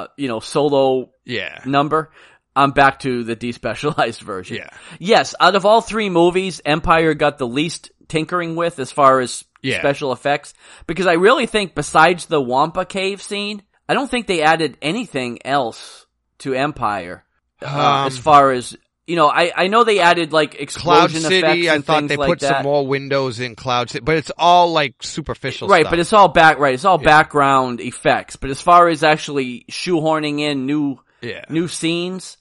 Speaker 1: solo number. I'm back to the despecialized version.
Speaker 3: Yeah.
Speaker 1: Yes, out of all three movies, Empire got the least tinkering with as far as special effects. Because I really think besides the Wampa cave scene, I don't think they added anything else to Empire. As far as, I know they added like explosion
Speaker 3: Cloud City,
Speaker 1: effects and
Speaker 3: I thought
Speaker 1: things
Speaker 3: they
Speaker 1: like
Speaker 3: put
Speaker 1: that.
Speaker 3: Some more windows in Cloud City, but it's all like superficial
Speaker 1: stuff.
Speaker 3: Right,
Speaker 1: but it's all background effects. But as far as actually shoehorning in new scenes,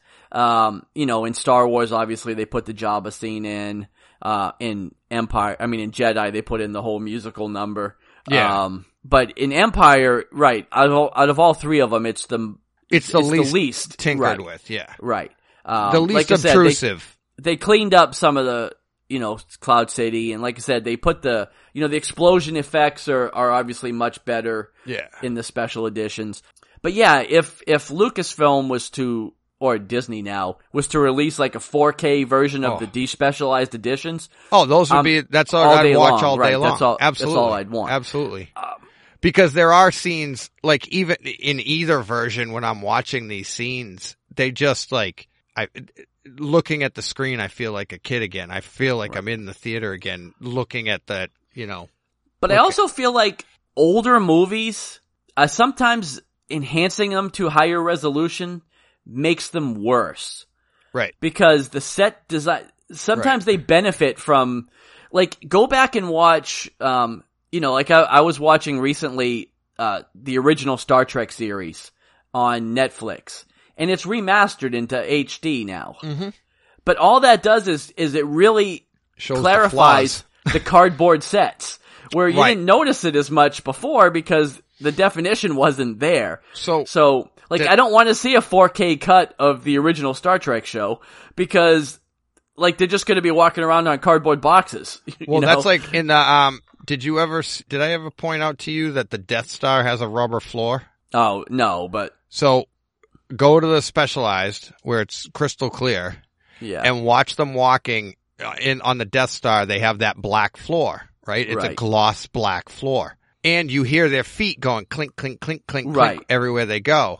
Speaker 1: in Star Wars, obviously they put the Jabba scene in Empire, in Jedi, they put in the whole musical number.
Speaker 3: Yeah.
Speaker 1: But in Empire, out of all three of them, it's the
Speaker 3: least tinkered with, yeah.
Speaker 1: Right.
Speaker 3: The least obtrusive.
Speaker 1: they cleaned up some of the, Cloud City, and like I said, they put the explosion effects are obviously much better in the special editions. But yeah, if Lucasfilm was to, or Disney now, was to release like a 4K version of the despecialized editions.
Speaker 3: Oh, those would be, that's all I'd watch all day long. Absolutely.
Speaker 1: That's all I'd want.
Speaker 3: Absolutely. Because there are scenes, like even in either version when I'm watching these scenes, they just like, looking at the screen, I feel like a kid again. I feel like I'm in the theater again, looking at that,
Speaker 1: But I also feel like older movies, sometimes enhancing them to higher resolution makes them worse.
Speaker 3: Right.
Speaker 1: Because the set design, sometimes they benefit from, like, go back and watch, like I was watching recently, the original Star Trek series on Netflix, and it's remastered into HD now. Mm-hmm. But all that does is it really clarifies the cardboard sets, where you didn't notice it as much before because the definition wasn't there. So I don't want to see a 4K cut of the original Star Trek show because, like, they're just going to be walking around on cardboard boxes.
Speaker 3: Well, that's like in the, did I ever point out to you that the Death Star has a rubber floor?
Speaker 1: Oh, no, but.
Speaker 3: So, go to the specialized where it's crystal clear.
Speaker 1: Yeah.
Speaker 3: And watch them walking on the Death Star. They have that black floor, right? It's a gloss black floor. And you hear their feet going clink, clink, clink, clink, clink everywhere they go.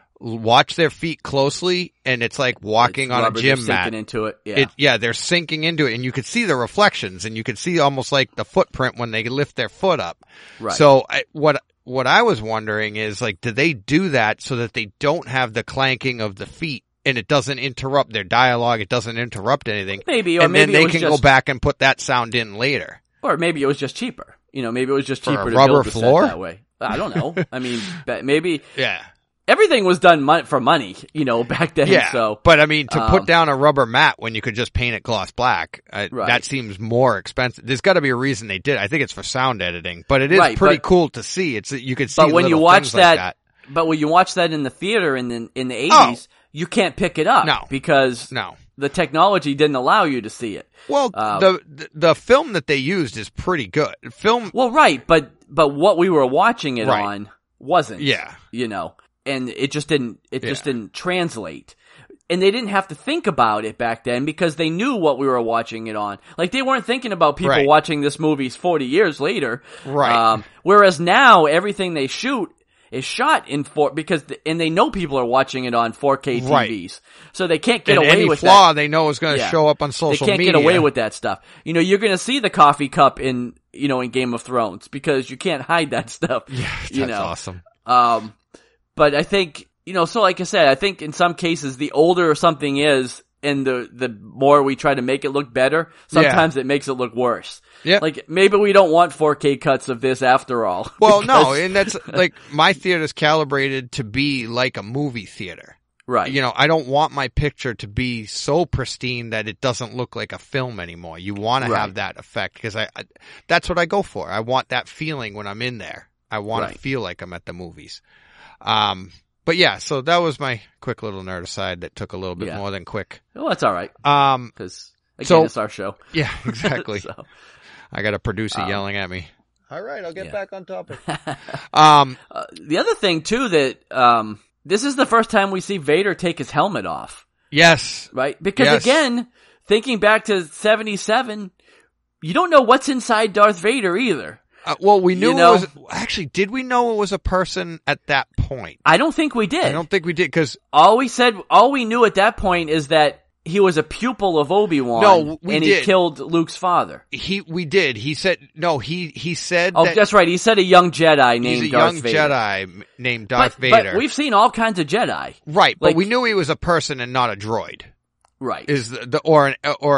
Speaker 3: Watch their feet closely, and it's like walking on a gym mat.
Speaker 1: Sinking into it.
Speaker 3: They're sinking into it, and you could see the reflections, and you could see almost like the footprint when they lift their foot up.
Speaker 1: Right.
Speaker 3: So what I was wondering is, like, do they do that so that they don't have the clanking of the feet, and it doesn't interrupt their dialogue, it doesn't interrupt anything?
Speaker 1: Maybe,
Speaker 3: and then they can go back and put that sound in later.
Speaker 1: Or maybe it was just cheaper. Maybe it was just cheaper to
Speaker 3: rubber
Speaker 1: build the
Speaker 3: floor
Speaker 1: set that way. I don't know. I mean, maybe.
Speaker 3: Yeah.
Speaker 1: Everything was done for money, back then.
Speaker 3: Yeah,
Speaker 1: so,
Speaker 3: but I mean, to put down a rubber mat when you could just paint it gloss black, that seems more expensive. There's got to be a reason they did. I think it's for sound editing, but it is pretty cool to see. You could see.
Speaker 1: But when you watch
Speaker 3: that,
Speaker 1: but when you watch that in the theater in the 80s, you can't pick it up because the technology didn't allow you to see it.
Speaker 3: Well, the film that they used is pretty good.
Speaker 1: Well, right, but what we were watching it on wasn't.
Speaker 3: Yeah,
Speaker 1: and it just didn't. Just didn't translate. And they didn't have to think about it back then because they knew what we were watching it on. Like, they weren't thinking about people watching this movie 40 years later.
Speaker 3: Right.
Speaker 1: Whereas now, everything they shoot is shot in and they know people are watching it on 4K TVs. Right. So they can't get away with that.
Speaker 3: Any flaw they know is going to show up on social media.
Speaker 1: They can't get away with that stuff. You're going to see the coffee cup in Game of Thrones because you can't hide that stuff.
Speaker 3: Yeah, that's awesome.
Speaker 1: But I think, so like I said, I think in some cases the older something is and the more we try to make it look better, sometimes it makes it look worse. Yeah. Like, maybe we don't want 4K cuts of this after all.
Speaker 3: Well, no, and that's, like, my theater's calibrated to be like a movie theater.
Speaker 1: Right.
Speaker 3: I don't want my picture to be so pristine that it doesn't look like a film anymore. You want to have that effect because that's what I go for. I want that feeling when I'm in there. I want to feel like I'm at the movies. But yeah, so that was my quick little nerd aside that took a little bit more than quick.
Speaker 1: Well, that's all right. Because again, it's our show.
Speaker 3: Yeah, exactly. I got a producer yelling at me. All right, I'll get back on topic.
Speaker 1: The other thing too that this is the first time we see Vader take his helmet off.
Speaker 3: Yes.
Speaker 1: Right? Because again, thinking back to 77, you don't know what's inside Darth Vader either.
Speaker 3: Well, we knew it was, actually, did we know it was a person at that point?
Speaker 1: I don't think we did.
Speaker 3: I don't think we did, because
Speaker 1: all we knew at that point is that he was a pupil of Obi-Wan.
Speaker 3: No,
Speaker 1: and he killed Luke's father.
Speaker 3: We did. He said, he said
Speaker 1: Oh, that's right. He said a young Jedi named Darth Vader.
Speaker 3: He's a young Jedi named Darth Vader.
Speaker 1: But we've seen all kinds of Jedi.
Speaker 3: Right, but we knew he was a person and not a droid.
Speaker 1: Right.
Speaker 3: Or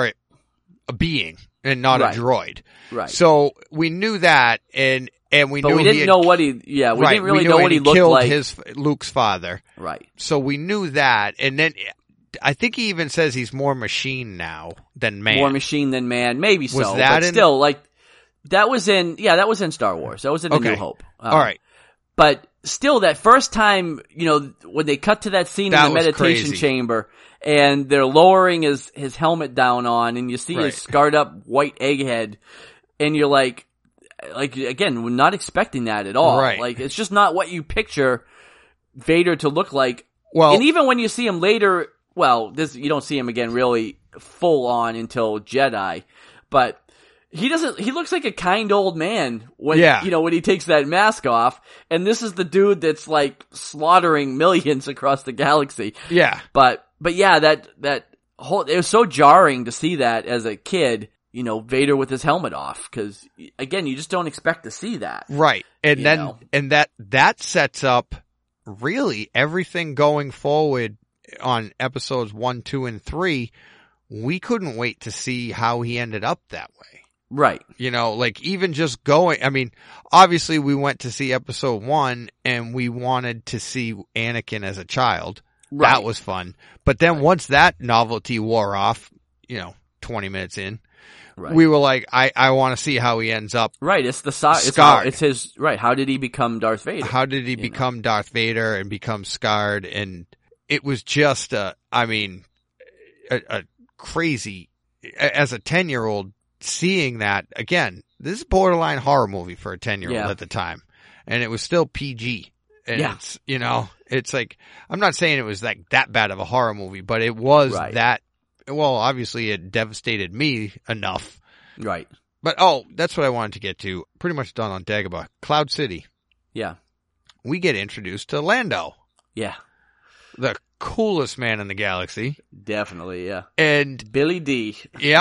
Speaker 3: a being and not a droid.
Speaker 1: Right.
Speaker 3: So we knew that, and we knew
Speaker 1: we didn't know what he. Yeah, we didn't really know what he looked like.
Speaker 3: Killed Luke's father.
Speaker 1: Right.
Speaker 3: So we knew that, and then I think he even says he's more machine now than man.
Speaker 1: More machine than man, maybe so. Was that but still, like, that was in Star Wars. That was in A New Hope.
Speaker 3: All right.
Speaker 1: But still, that first time, when they cut to that scene in the meditation chamber and they're lowering his helmet down on and you see his scarred up white egghead and you're like, again, we're not expecting that at all.
Speaker 3: Right.
Speaker 1: Like, it's just not what you picture Vader to look like.
Speaker 3: Well,
Speaker 1: and even when you see him later, you don't see him again really full on until Jedi, but he looks like a kind old man when, when he takes that mask off, and this is the dude that's like slaughtering millions across the galaxy.
Speaker 3: Yeah.
Speaker 1: But yeah, that whole, it was so jarring to see that as a kid, Vader with his helmet off, cause again, you just don't expect to see that.
Speaker 3: Right. And and that sets up really everything going forward on episodes 1, 2, and 3. We couldn't wait to see how he ended up that way.
Speaker 1: Right.
Speaker 3: Even just going, obviously we went to see episode 1 and we wanted to see Anakin as a child. Right. That was fun. But then once that novelty wore off, 20 minutes in, we were like, I want to see how he ends up.
Speaker 1: Right. It's
Speaker 3: scarred.
Speaker 1: It's his, right. How did he become Darth Vader?
Speaker 3: How did he become Darth Vader and become scarred? And it was just a crazy, as a 10-year-old, seeing that again. This is borderline horror movie for a 10-year-old at the time, and it was still PG. And it's, it's like, I'm not saying it was like that bad of a horror movie, but it was that. Well, obviously it devastated me enough.
Speaker 1: Right.
Speaker 3: But that's what I wanted to get to. Pretty much done on Dagobah. Cloud City.
Speaker 1: Yeah.
Speaker 3: We get introduced to Lando.
Speaker 1: Yeah.
Speaker 3: The coolest man in the galaxy.
Speaker 1: Definitely, yeah.
Speaker 3: And
Speaker 1: Billy D.
Speaker 3: Yeah.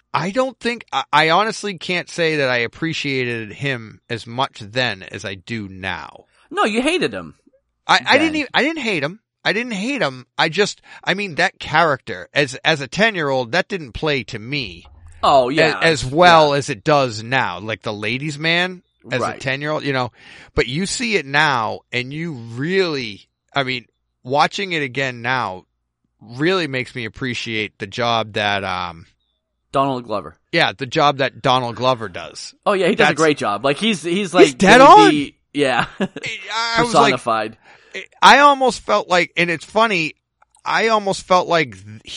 Speaker 3: I honestly can't say that I appreciated him as much then as I do now.
Speaker 1: No, you hated him.
Speaker 3: I didn't hate him. I didn't hate him. That character as a 10-year-old, that didn't play to me.
Speaker 1: Oh, yeah.
Speaker 3: As well as it does now. Like the ladies' man as a 10-year-old, but you see it now and you really, watching it again now really makes me appreciate the job that,
Speaker 1: Donald Glover.
Speaker 3: Yeah, the job that Donald Glover does.
Speaker 1: Oh yeah, he does a great job. Like he's like
Speaker 3: dead on.
Speaker 1: Yeah. Personified.
Speaker 3: I almost felt like, and it's funny, I almost felt like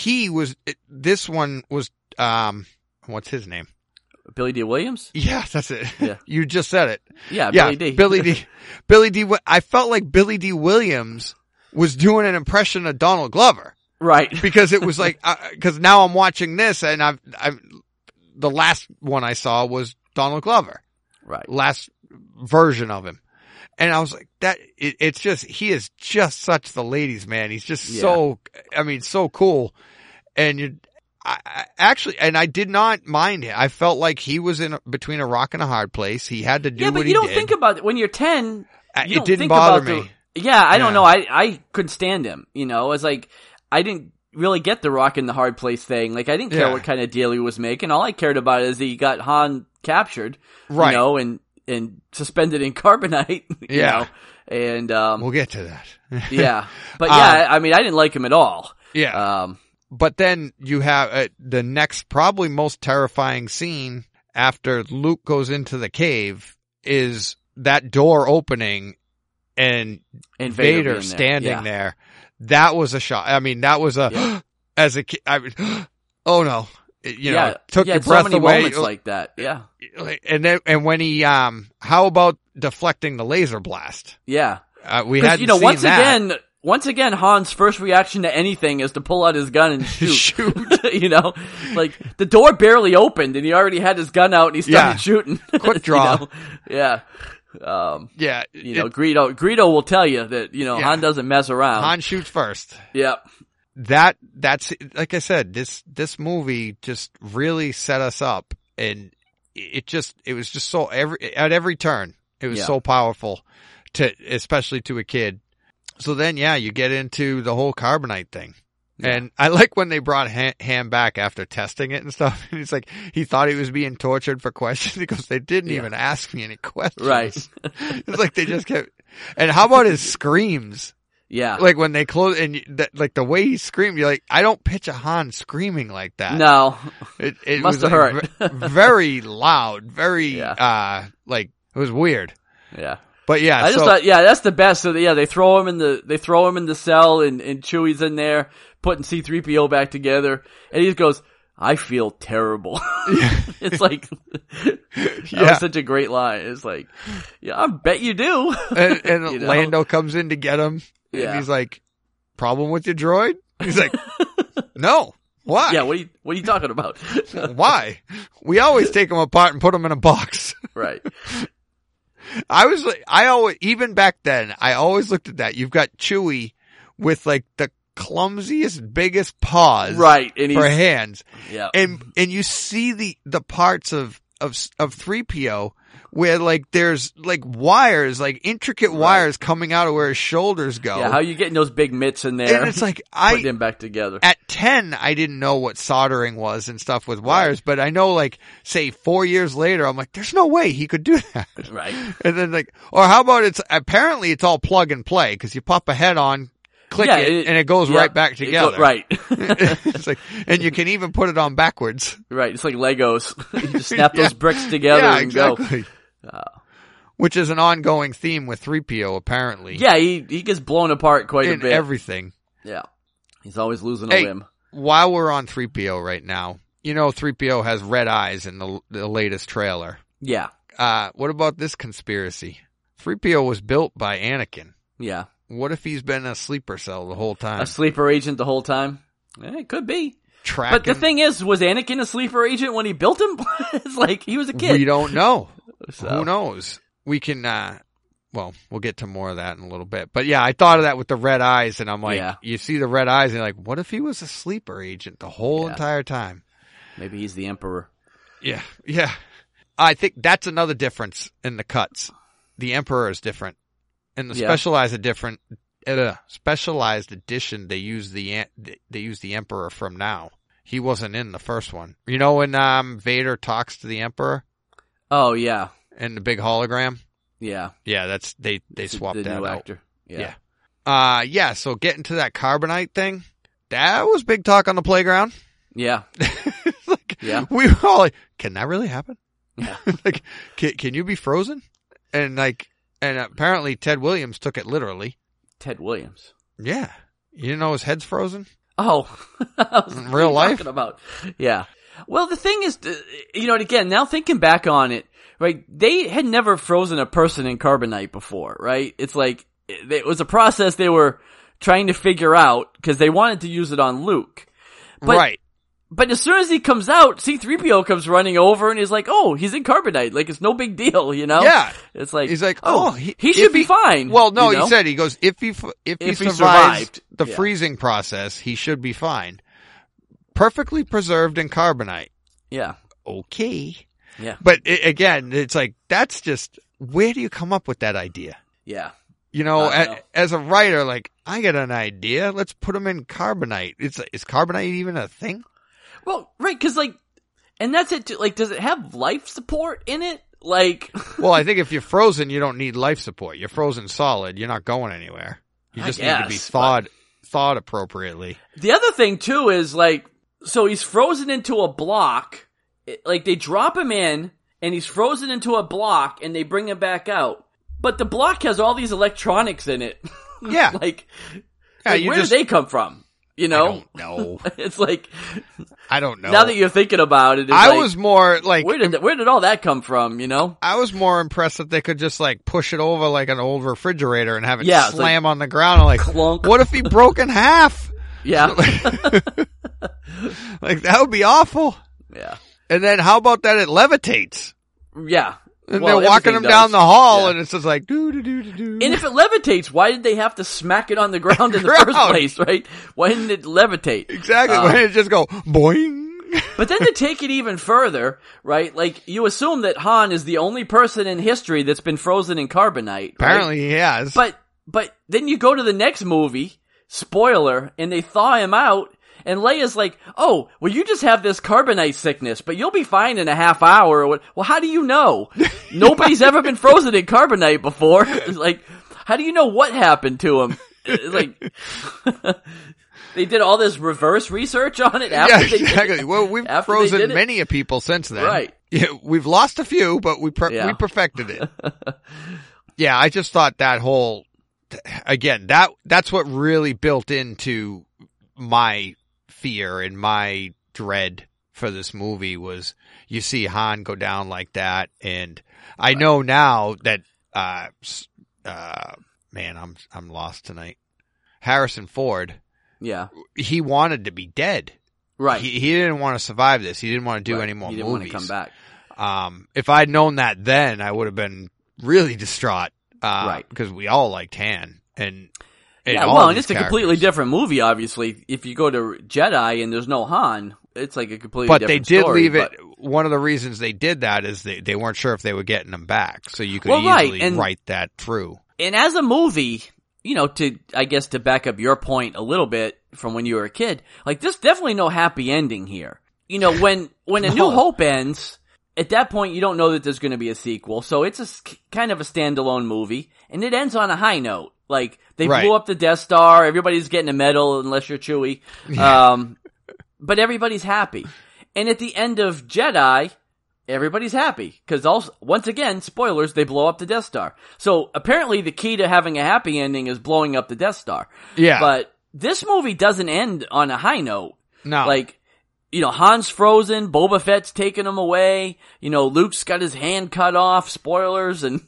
Speaker 3: this one was, what's his name?
Speaker 1: Billy D. Williams?
Speaker 3: Yeah, that's it.
Speaker 1: Yeah.
Speaker 3: You just said it.
Speaker 1: Yeah, Billy D.
Speaker 3: Billy D. I felt like Billy D. Williams was doing an impression of Donald Glover.
Speaker 1: Right.
Speaker 3: Because it was like, cause now I'm watching this and the last one I saw was Donald Glover.
Speaker 1: Right.
Speaker 3: Last version of him. And I was like, it's just, he is just such the ladies' man. He's just so cool. And I did not mind it. I felt like he was in between a rock and a hard place. He had to do what he did.
Speaker 1: Yeah, but you don't think about it when you're 10.
Speaker 3: It didn't bother me.
Speaker 1: I don't know. I couldn't stand him. It's like, I didn't really get the rock and the hard place thing. Like, I didn't care what kind of deal he was making. All I cared about is he got Han captured, and suspended in carbonite, you know, and,
Speaker 3: we'll get to that.
Speaker 1: Yeah. But I didn't like him at all.
Speaker 3: Yeah. But then you have the next probably most terrifying scene after Luke goes into the cave is that door opening and Vader standing there. That was a shock. That was as a kid, oh no. Took your breath
Speaker 1: many
Speaker 3: away.
Speaker 1: Moments like that, yeah.
Speaker 3: And when he, how about deflecting the laser blast?
Speaker 1: Yeah.
Speaker 3: We hadn't seen that.
Speaker 1: Once again, Han's first reaction to anything is to pull out his gun and shoot. Like the door barely opened and he already had his gun out and he started shooting.
Speaker 3: Quick draw.
Speaker 1: Yeah. Greedo will tell you that, Han doesn't mess around.
Speaker 3: Han shoots first.
Speaker 1: Yep.
Speaker 3: That's like I said, this movie just really set us up, and it was just so at every turn it was so powerful especially to a kid. So then you get into the whole carbonite thing. And I like when they brought Han back after testing it and stuff. And he's like, he thought he was being tortured for questions because they didn't even ask me any questions.
Speaker 1: Right.
Speaker 3: It's like they just kept. And how about his screams?
Speaker 1: Yeah.
Speaker 3: Like when they close and like the way he screamed, you're like, I don't picture Han screaming like that.
Speaker 1: No.
Speaker 3: It
Speaker 1: must
Speaker 3: was
Speaker 1: have hurt.
Speaker 3: Very loud, very, it was weird.
Speaker 1: Yeah.
Speaker 3: But yeah,
Speaker 1: I just thought, that's the best. So they throw him in the cell, and Chewie's in there putting C-3PO back together, and he just goes, "I feel terrible." It's like, that was such a great line. It's like, yeah, I bet you do.
Speaker 3: And Lando comes in to get him, and he's like, "Problem with your droid?" He's like, "No. Why?"
Speaker 1: Yeah, what are you talking about?
Speaker 3: Why? We always take them apart and put them in a box.
Speaker 1: Right.
Speaker 3: Even back then, I always looked at that. You've got Chewie with like the clumsiest, biggest paws.
Speaker 1: Right. And
Speaker 3: for hands.
Speaker 1: Yeah.
Speaker 3: And you see the parts of 3PO where like there's like wires, like intricate wires coming out of where his shoulders go.
Speaker 1: Yeah, how are you getting those big mitts in there?
Speaker 3: And it's like
Speaker 1: putting them back together.
Speaker 3: At 10, I didn't know what soldering was and stuff with wires, but I know like say 4 years later, I'm like, there's no way he could do that.
Speaker 1: Right.
Speaker 3: And then like, or how about apparently it's all plug and play because you pop a head on, click it, and it goes right back together.
Speaker 1: Right.
Speaker 3: It's like, and you can even put it on backwards.
Speaker 1: Right. It's like Legos. You just snap those bricks together and
Speaker 3: exactly.
Speaker 1: go.
Speaker 3: Which is an ongoing theme with 3PO, apparently.
Speaker 1: Yeah, he gets blown apart quite a bit.
Speaker 3: Everything.
Speaker 1: Yeah. He's always losing a limb.
Speaker 3: While we're on 3PO right now, 3PO has red eyes in the latest trailer.
Speaker 1: Yeah.
Speaker 3: What about this conspiracy? 3PO was built by Anakin.
Speaker 1: Yeah.
Speaker 3: What if he's been a sleeper cell the whole time?
Speaker 1: A sleeper agent the whole time? It could be.
Speaker 3: Tracking.
Speaker 1: But the thing is, was Anakin a sleeper agent when he built him? It's like he was a kid.
Speaker 3: We don't know.
Speaker 1: So.
Speaker 3: Who knows? We can, we'll get to more of that in a little bit. But yeah, I thought of that with the red eyes, and I'm like, you see the red eyes, and you're like, what if he was a sleeper agent the whole entire time?
Speaker 1: Maybe he's the Emperor.
Speaker 3: Yeah, yeah. I think that's another difference in the cuts. The Emperor is different. In the specialized edition, they use the Emperor from now. He wasn't in the first one. You know when Vader talks to the Emperor?
Speaker 1: Oh yeah.
Speaker 3: And the big hologram?
Speaker 1: Yeah.
Speaker 3: Yeah, that's they swapped
Speaker 1: the
Speaker 3: that
Speaker 1: new
Speaker 3: out.
Speaker 1: Actor. Yeah.
Speaker 3: Yeah, so getting to that carbonite thing, that was big talk on the playground.
Speaker 1: Yeah.
Speaker 3: We were all like, can that really happen?
Speaker 1: Yeah.
Speaker 3: Like, can you be frozen? And apparently Ted Williams took it literally.
Speaker 1: Ted Williams?
Speaker 3: Yeah. You didn't know his head's frozen?
Speaker 1: Oh.
Speaker 3: In real life?
Speaker 1: Talking about. Yeah. Well, the thing is, again, now thinking back on it, right, they had never frozen a person in carbonite before, right? It's like, it was a process they were trying to figure out because they wanted to use it on Luke.
Speaker 3: Right.
Speaker 1: But as soon as he comes out, C-3PO comes running over and he's like, oh, he's in carbonite. Like, it's no big deal,
Speaker 3: Yeah.
Speaker 1: It's like,
Speaker 3: he's like,
Speaker 1: he should be fine.
Speaker 3: Well, no, he said, he goes, if he survived the freezing process, he should be fine. Perfectly preserved in carbonite.
Speaker 1: Yeah.
Speaker 3: Okay.
Speaker 1: Yeah.
Speaker 3: But again, it's like, that's just, where do you come up with that idea?
Speaker 1: Yeah.
Speaker 3: As a writer, like, I get an idea. Let's put him in carbonite. Is carbonite even a thing?
Speaker 1: Well, right, because, like, and that's it, too. Like, does it have life support in it? Like.
Speaker 3: Well, I think if you're frozen, you don't need life support. You're frozen solid. You're not going anywhere. You just need to be thawed appropriately.
Speaker 1: The other thing, too, is, like, so he's frozen into a block. Like, they drop him in, and he's frozen into a block, and they bring him back out. But the block has all these electronics in it.
Speaker 3: Yeah.
Speaker 1: where did they come from? I
Speaker 3: don't know.
Speaker 1: It's like,
Speaker 3: I don't know.
Speaker 1: Now that you're thinking about it,
Speaker 3: I was more like,
Speaker 1: where did all that come from?
Speaker 3: I was more impressed that they could just like push it over like an old refrigerator and have it slam on the ground. I'm like,
Speaker 1: clunk.
Speaker 3: What if he broke in half?
Speaker 1: Yeah.
Speaker 3: Like that would be awful.
Speaker 1: Yeah.
Speaker 3: And then how about that it levitates?
Speaker 1: Yeah.
Speaker 3: And they're walking him down the hall, and it's just like, doo-doo-doo-doo-doo.
Speaker 1: And if it levitates, why did they have to smack it on the ground in the first place, right? Why didn't it levitate?
Speaker 3: Exactly. Why didn't it just go, boing?
Speaker 1: But then to take it even further, right, like, you assume that Han is the only person in history that's been frozen in carbonite.
Speaker 3: Apparently he has.
Speaker 1: But then you go to the next movie, spoiler, and they thaw him out, and Leia's like, oh, well, you just have this carbonite sickness, but you'll be fine in a half hour. Well, how do you know? Nobody's ever been frozen in carbonite before. It's like, how do you know what happened to him? It's like, they did all this reverse research on it after they
Speaker 3: exactly.
Speaker 1: did it.
Speaker 3: Well, we've frozen many people since then.
Speaker 1: Right.
Speaker 3: Yeah, we've lost a few, but we perfected it. Yeah, I just thought that whole, again, that's what really built into my fear and my dread for this movie was you see Han go down like that. And I know now that, man, I'm lost tonight. Harrison Ford.
Speaker 1: Yeah.
Speaker 3: He wanted to be dead.
Speaker 1: Right.
Speaker 3: He didn't want to survive this. He didn't want to do any more movies.
Speaker 1: He didn't want to come back.
Speaker 3: If I'd known that then, I would have been really distraught.
Speaker 1: Right.
Speaker 3: Because we all liked Han. And
Speaker 1: it's a completely different movie, obviously. If you go to Jedi and there's no Han, it's like a completely different story. But they did leave it.
Speaker 3: One of the reasons they did that is they weren't sure if they were getting him back. So you could easily write that through. And
Speaker 1: as a movie, to back up your point a little bit from when you were a kid, like there's definitely no happy ending here. When A New Hope ends, at that point you don't know that there's going to be a sequel. So it's a kind of a standalone movie and it ends on a high note. Like they blew up the Death Star, everybody's getting a medal unless you're Chewie. Yeah. But everybody's happy. And at the end of Jedi, everybody's happy. Because once again, spoilers, they blow up the Death Star. So apparently the key to having a happy ending is blowing up the Death Star.
Speaker 3: Yeah.
Speaker 1: But this movie doesn't end on a high note.
Speaker 3: No.
Speaker 1: Like, Han's frozen, Boba Fett's taking him away, Luke's got his hand cut off, spoilers, and,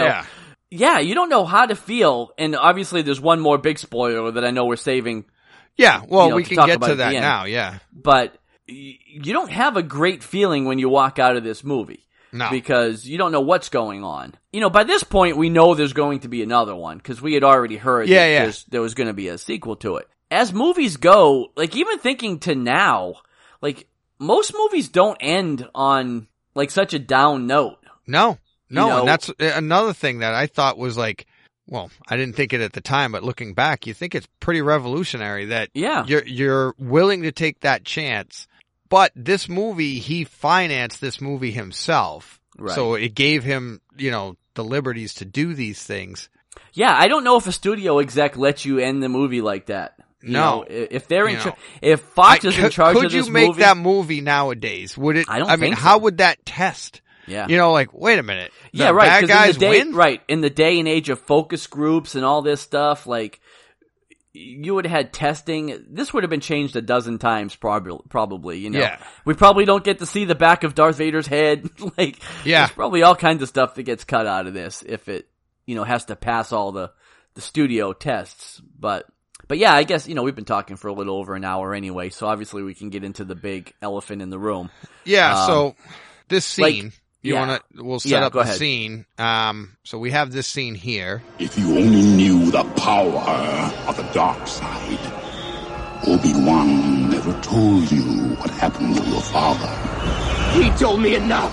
Speaker 1: Yeah, you don't know how to feel. And obviously there's one more big spoiler that I know we're saving.
Speaker 3: Yeah, well, we can get to that now, yeah.
Speaker 1: But you don't have a great feeling when you walk out of this movie.
Speaker 3: No.
Speaker 1: Because you don't know what's going on. By this point, we know there's going to be another one, because we had already heard that there was going to be a sequel to it. As movies go, like, even thinking to now, like, most movies don't end on, like, such a down note.
Speaker 3: No. And that's another thing that I thought was like, well, I didn't think it at the time, but looking back, you think it's pretty revolutionary that you're willing to take that chance. But this movie, he financed this movie himself. Right. So it gave him, the liberties to do these things.
Speaker 1: Yeah, I don't know if a studio exec lets you end the movie like that. If they're if Fox is in charge of this movie.
Speaker 3: Could you make that movie nowadays? Would it? I mean, how would that test?
Speaker 1: Yeah.
Speaker 3: Wait a minute.
Speaker 1: Yeah, right.
Speaker 3: Bad guys win?
Speaker 1: Right. In the day and age of focus groups and all this stuff, like, you would have had testing. This would have been changed a dozen times, probably,
Speaker 3: Yeah.
Speaker 1: We probably don't get to see the back of Darth Vader's head. There's probably all kinds of stuff that gets cut out of this if it, has to pass all the studio tests. But yeah, I guess, we've been talking for a little over an hour anyway, so obviously we can get into the big elephant in the room.
Speaker 3: Yeah, so this scene... we'll set up the scene. So we have this scene here.
Speaker 5: If you only knew the power of the dark side, Obi-Wan never told you what happened to your father.
Speaker 6: He told me enough.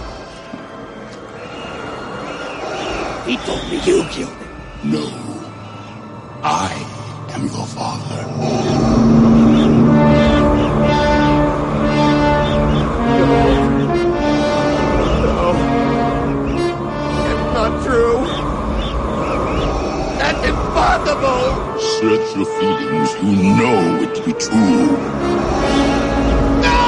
Speaker 6: He told me you killed him.
Speaker 5: No. I am your father.
Speaker 6: True. That's impossible.
Speaker 5: Search your feelings. You know it to be true.
Speaker 6: No!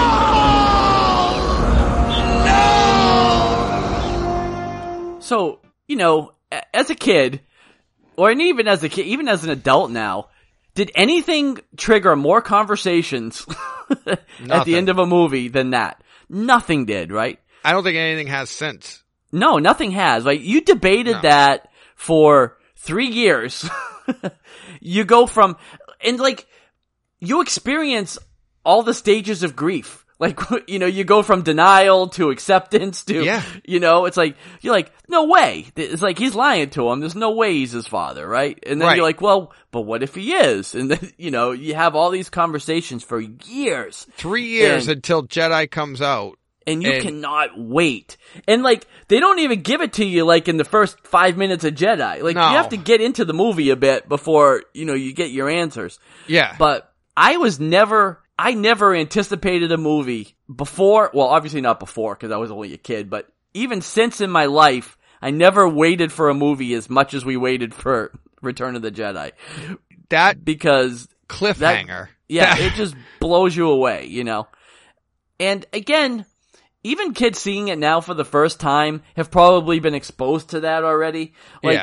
Speaker 1: So, as a kid, or even as an adult now, did anything trigger more conversations at the end of a movie than that? Nothing did, right?
Speaker 3: I don't think anything has since.
Speaker 1: No, nothing has. Like, you debated that for 3 years. You go from, and like, you experience all the stages of grief. Like, you go from denial to acceptance to, it's like, you're like, no way. It's like, he's lying to him. There's no way he's his father, right? And then you're like, well, but what if he is? And then, you have all these conversations for years.
Speaker 3: 3 years until Jedi comes out.
Speaker 1: And you cannot wait. And like, they don't even give it to you like in the first 5 minutes of Jedi. Like, you have to get into the movie a bit before, you get your answers.
Speaker 3: Yeah.
Speaker 1: But I never anticipated a movie before, well, obviously not before because I was only a kid, but even since in my life, I never waited for a movie as much as we waited for Return of the Jedi. Because
Speaker 3: cliffhanger.
Speaker 1: It just blows you away, And again, even kids seeing it now for the first time have probably been exposed to that already. Like,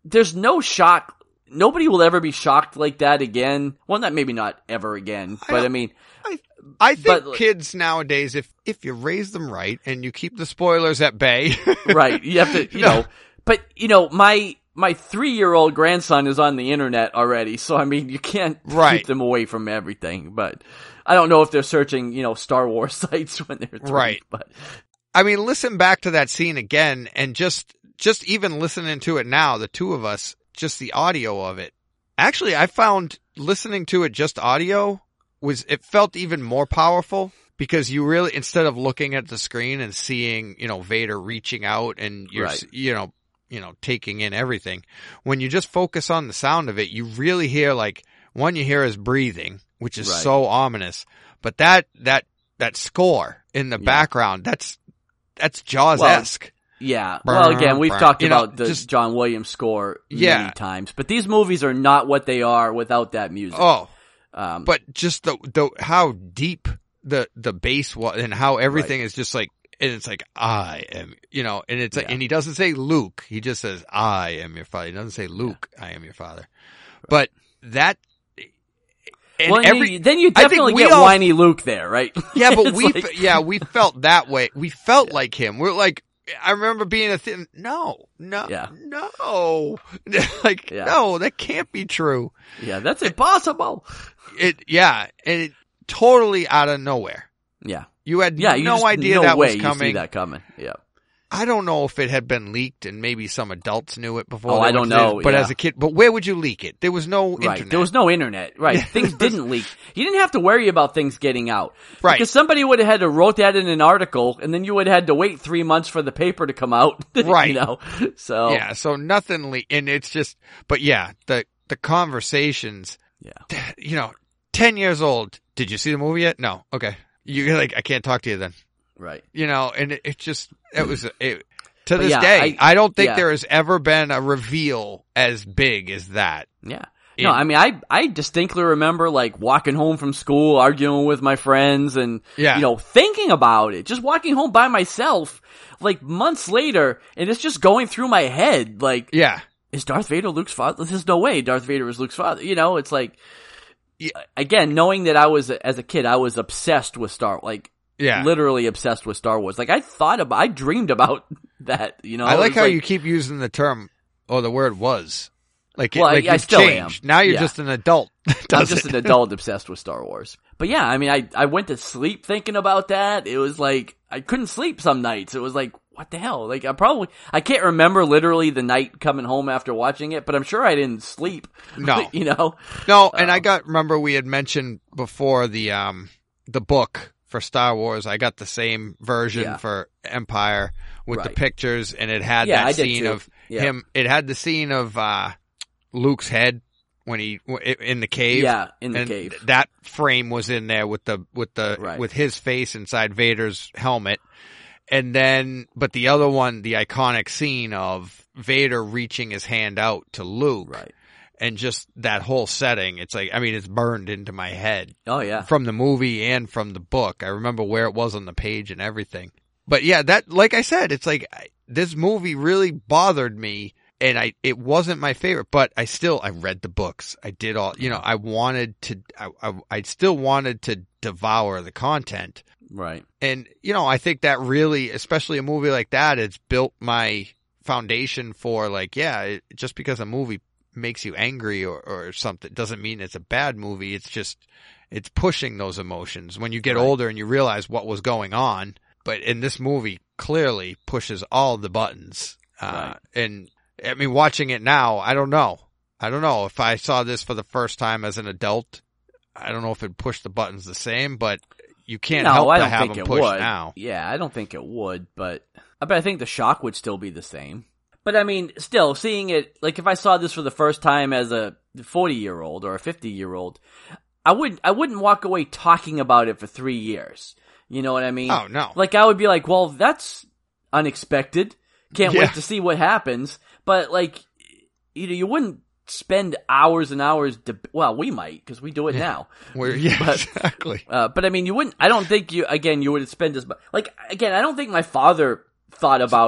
Speaker 1: there's no shock. Nobody will ever be shocked like that again. Well, maybe not ever again, but I mean,
Speaker 3: I think kids nowadays, if you raise them right and you keep the spoilers at bay,
Speaker 1: right? You have to, you know. But my 3-year-old grandson is on the internet already, so I mean, you can't keep them away from everything. But I don't know if they're searching, Star Wars sites when they're 3.
Speaker 3: Right.
Speaker 1: But
Speaker 3: I mean, listen back to that scene again, and just even listening to it now, the two of us, just the audio of it. Actually, I found listening to it just audio it felt even more powerful, because you really, instead of looking at the screen and seeing, Vader reaching out and you're, taking in everything, when you just focus on the sound of it, you really hear, like, one, you hear his breathing, which is so ominous, but that score in the background, that's Jaws-esque.
Speaker 1: Yeah. Well, again, we've talked about the John Williams score many times, but these movies are not what they are without that music.
Speaker 3: Oh, but just the how deep the bass was, and how everything is just like, and it's like, I am, and it's like, and he doesn't say Luke, he just says, I am your father. He doesn't say Luke, I am your father. Right. But that, and
Speaker 1: well, then you definitely get whiny Luke there, right?
Speaker 3: Yeah, but we felt that way. We felt like him. We're like, I remember being no, no, that can't be true.
Speaker 1: Yeah, that's impossible.
Speaker 3: And totally out of nowhere.
Speaker 1: Yeah.
Speaker 3: You had no idea that was coming.
Speaker 1: You see that coming. Yeah.
Speaker 3: I don't know if it had been leaked and maybe some adults knew it before.
Speaker 1: Oh, I don't know.
Speaker 3: But as a kid, but where would you leak it? There was no internet.
Speaker 1: There was no internet. Right. Things didn't leak. You didn't have to worry about things getting out.
Speaker 3: Right.
Speaker 1: Because somebody would have had to wrote that in an article, and then you would have had to wait 3 months for the paper to come out.
Speaker 3: Right.
Speaker 1: So.
Speaker 3: Yeah, so nothing leaked. And it's just, but yeah, the conversations.
Speaker 1: Yeah.
Speaker 3: 10 years old. Did you see the movie yet? No. Okay. You're like, I can't talk to you then.
Speaker 1: Right.
Speaker 3: And to this day, I don't think there has ever been a reveal as big as that.
Speaker 1: Yeah. No, I mean, I distinctly remember, like, walking home from school, arguing with my friends, and, thinking about it. Just walking home by myself, like, months later, and it's just going through my head, like, is Darth Vader Luke's father? There's no way Darth Vader is Luke's father. It's like, again, knowing that as a kid, I was obsessed with literally obsessed with Star Wars. Like, I dreamed about that,
Speaker 3: I like how you keep using the term, or the word was. Like,
Speaker 1: I still
Speaker 3: changed.
Speaker 1: am.
Speaker 3: Now you're just an adult.
Speaker 1: I'm just an adult obsessed with Star Wars. But yeah, I mean, I went to sleep thinking about that. It was like, I couldn't sleep some nights. It was like, what the hell? Like, I can't remember literally the night coming home after watching it, but I'm sure I didn't sleep.
Speaker 3: No.
Speaker 1: No,
Speaker 3: and remember we had mentioned before the book for Star Wars. I got the same version for Empire with the pictures, and it had that scene of him. It had the scene of Luke's head when in the cave.
Speaker 1: Yeah, in the cave.
Speaker 3: That frame was in there with his face inside Vader's helmet. And then, but the other one, the iconic scene of Vader reaching his hand out to Luke.
Speaker 1: Right.
Speaker 3: And just that whole setting, it's like, I mean, it's burned into my head.
Speaker 1: Oh, yeah.
Speaker 3: From the movie and from the book. I remember where it was on the page and everything. But yeah, that, like I said, it's like, this movie really bothered me, and it wasn't my favorite, but I read the books. I did all, I still wanted to devour the content.
Speaker 1: Right.
Speaker 3: And, I think that really, especially a movie like that, it's built my foundation for, like, just because a movie makes you angry or something doesn't mean it's a bad movie. It's just, it's pushing those emotions when you get older and you realize what was going on. But in this movie, clearly pushes all the buttons. And I mean, watching it now, I don't know if I saw this for the first time as an adult. I don't know if it pushed the buttons the same, but you can't help to have them pushed now.
Speaker 1: Yeah, I don't think it would, but I think the shock would still be the same. But I mean, still, seeing it, like, if I saw this for the first time as a 40-year-old or a 50-year-old, I wouldn't walk away talking about it for 3 years. You know what I mean?
Speaker 3: Oh, no.
Speaker 1: Like, I would be like, well, that's unexpected. Can't wait to see what happens. But, like, you wouldn't spend hours and hours, well, we might, because we do it now.
Speaker 3: Exactly.
Speaker 1: But I mean, you wouldn't, I don't think you would spend as much, like, again, I don't think my father thought about it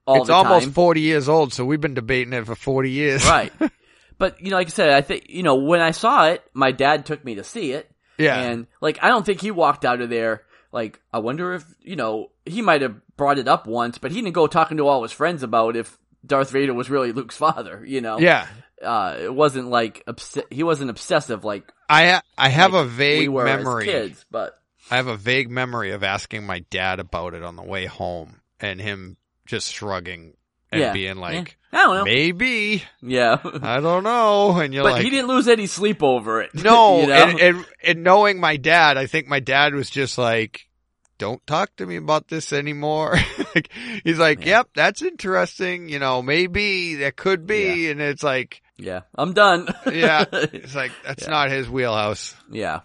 Speaker 1: all the time.
Speaker 3: It's almost 40 years old, so we've been debating it for 40 years.
Speaker 1: Right. But, like I said, I think, when I saw it, my dad took me to see it.
Speaker 3: Yeah.
Speaker 1: And, I don't think he walked out of there, I wonder if, he might have brought it up once, but he didn't go talking to all his friends about if Darth Vader was really Luke's father,
Speaker 3: Yeah.
Speaker 1: It wasn't he wasn't obsessive
Speaker 3: I have a vague
Speaker 1: we were
Speaker 3: memory.
Speaker 1: As kids, but
Speaker 3: I have a vague memory of asking my dad about it on the way home and him just shrugging and being like,
Speaker 1: I don't know.
Speaker 3: Maybe.
Speaker 1: Yeah.
Speaker 3: I don't know. And you're
Speaker 1: but he didn't lose any sleep over it.
Speaker 3: No. And knowing my dad, I think my dad was just like, don't talk to me about this anymore. He's like, yep, that's interesting. Maybe that could be. Yeah. And it's like,
Speaker 1: yeah, I'm done.
Speaker 3: Yeah. It's like, that's not his wheelhouse.
Speaker 1: Yeah.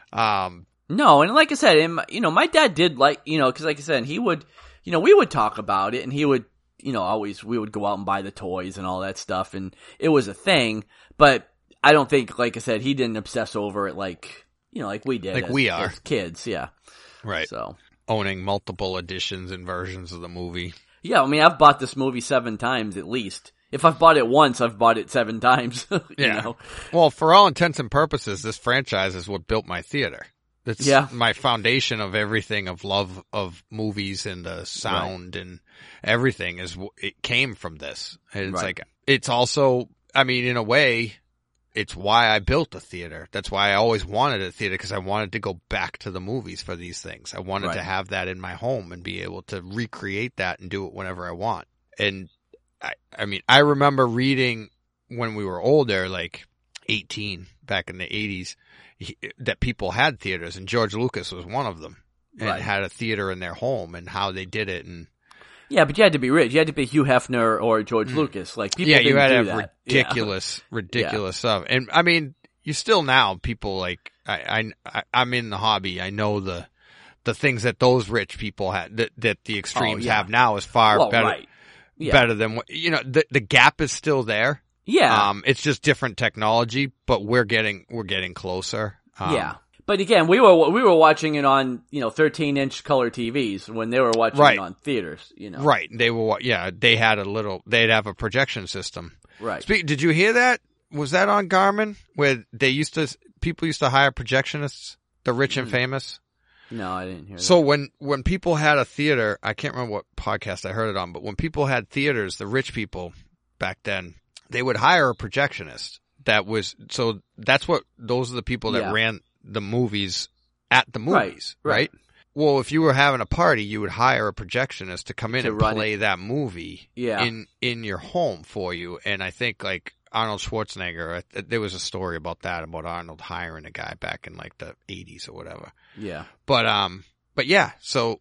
Speaker 1: No. And like I said, my dad did cause like I said, he would, we would talk about it and he would, we would go out and buy the toys and all that stuff. And it was a thing, but I don't think, like I said, he didn't obsess over it like we did.
Speaker 3: We are.
Speaker 1: As kids. Yeah.
Speaker 3: Right.
Speaker 1: So
Speaker 3: owning multiple editions and versions of the movie.
Speaker 1: Yeah. I mean, I've bought this movie 7 times at least. If I've bought it once, I've bought it 7 times. Yeah.
Speaker 3: Well, for all intents and purposes, this franchise is what built my theater. It's my foundation of everything, of love of movies and the sound and everything it came from this. And it's it's also, I mean, in a way, it's why I built a theater. That's why I always wanted a theater, because I wanted to go back to the movies for these things. I wanted to have that in my home and be able to recreate that and do it whenever I want. And I mean, I remember reading when we were older, 18 back in the 80s, that people had theaters, and George Lucas was one of them, and had a theater in their home, and how they did it. And
Speaker 1: yeah, but you had to be rich. You had to be Hugh Hefner or George Lucas. People didn't
Speaker 3: you had
Speaker 1: do
Speaker 3: to
Speaker 1: that.
Speaker 3: have ridiculous stuff. And I mean, you still now people I'm in the hobby. I know the things that those rich people had that the extremes have now is far better. Better than the gap is still there.
Speaker 1: Yeah.
Speaker 3: It's just different technology, but we're getting closer.
Speaker 1: Yeah. But again, we were watching it on, 13-inch color TVs when they were watching it on theaters,
Speaker 3: Right. They were, they had they'd have a projection system.
Speaker 1: Right.
Speaker 3: Did you hear that? Was that on Garmin where people used to hire projectionists, the rich and famous?
Speaker 1: No, I didn't hear that.
Speaker 3: So when people had a theater, I can't remember what podcast I heard it on, but when people had theaters, the rich people back then, they would hire a projectionist. Those are the people that ran the movies at the movies, right? Well, if you were having a party, you would hire a projectionist to come in and play that movie in your home for you. And I think Arnold Schwarzenegger, there was a story about that, about Arnold hiring a guy back in the 80s or whatever.
Speaker 1: Yeah.
Speaker 3: But yeah, so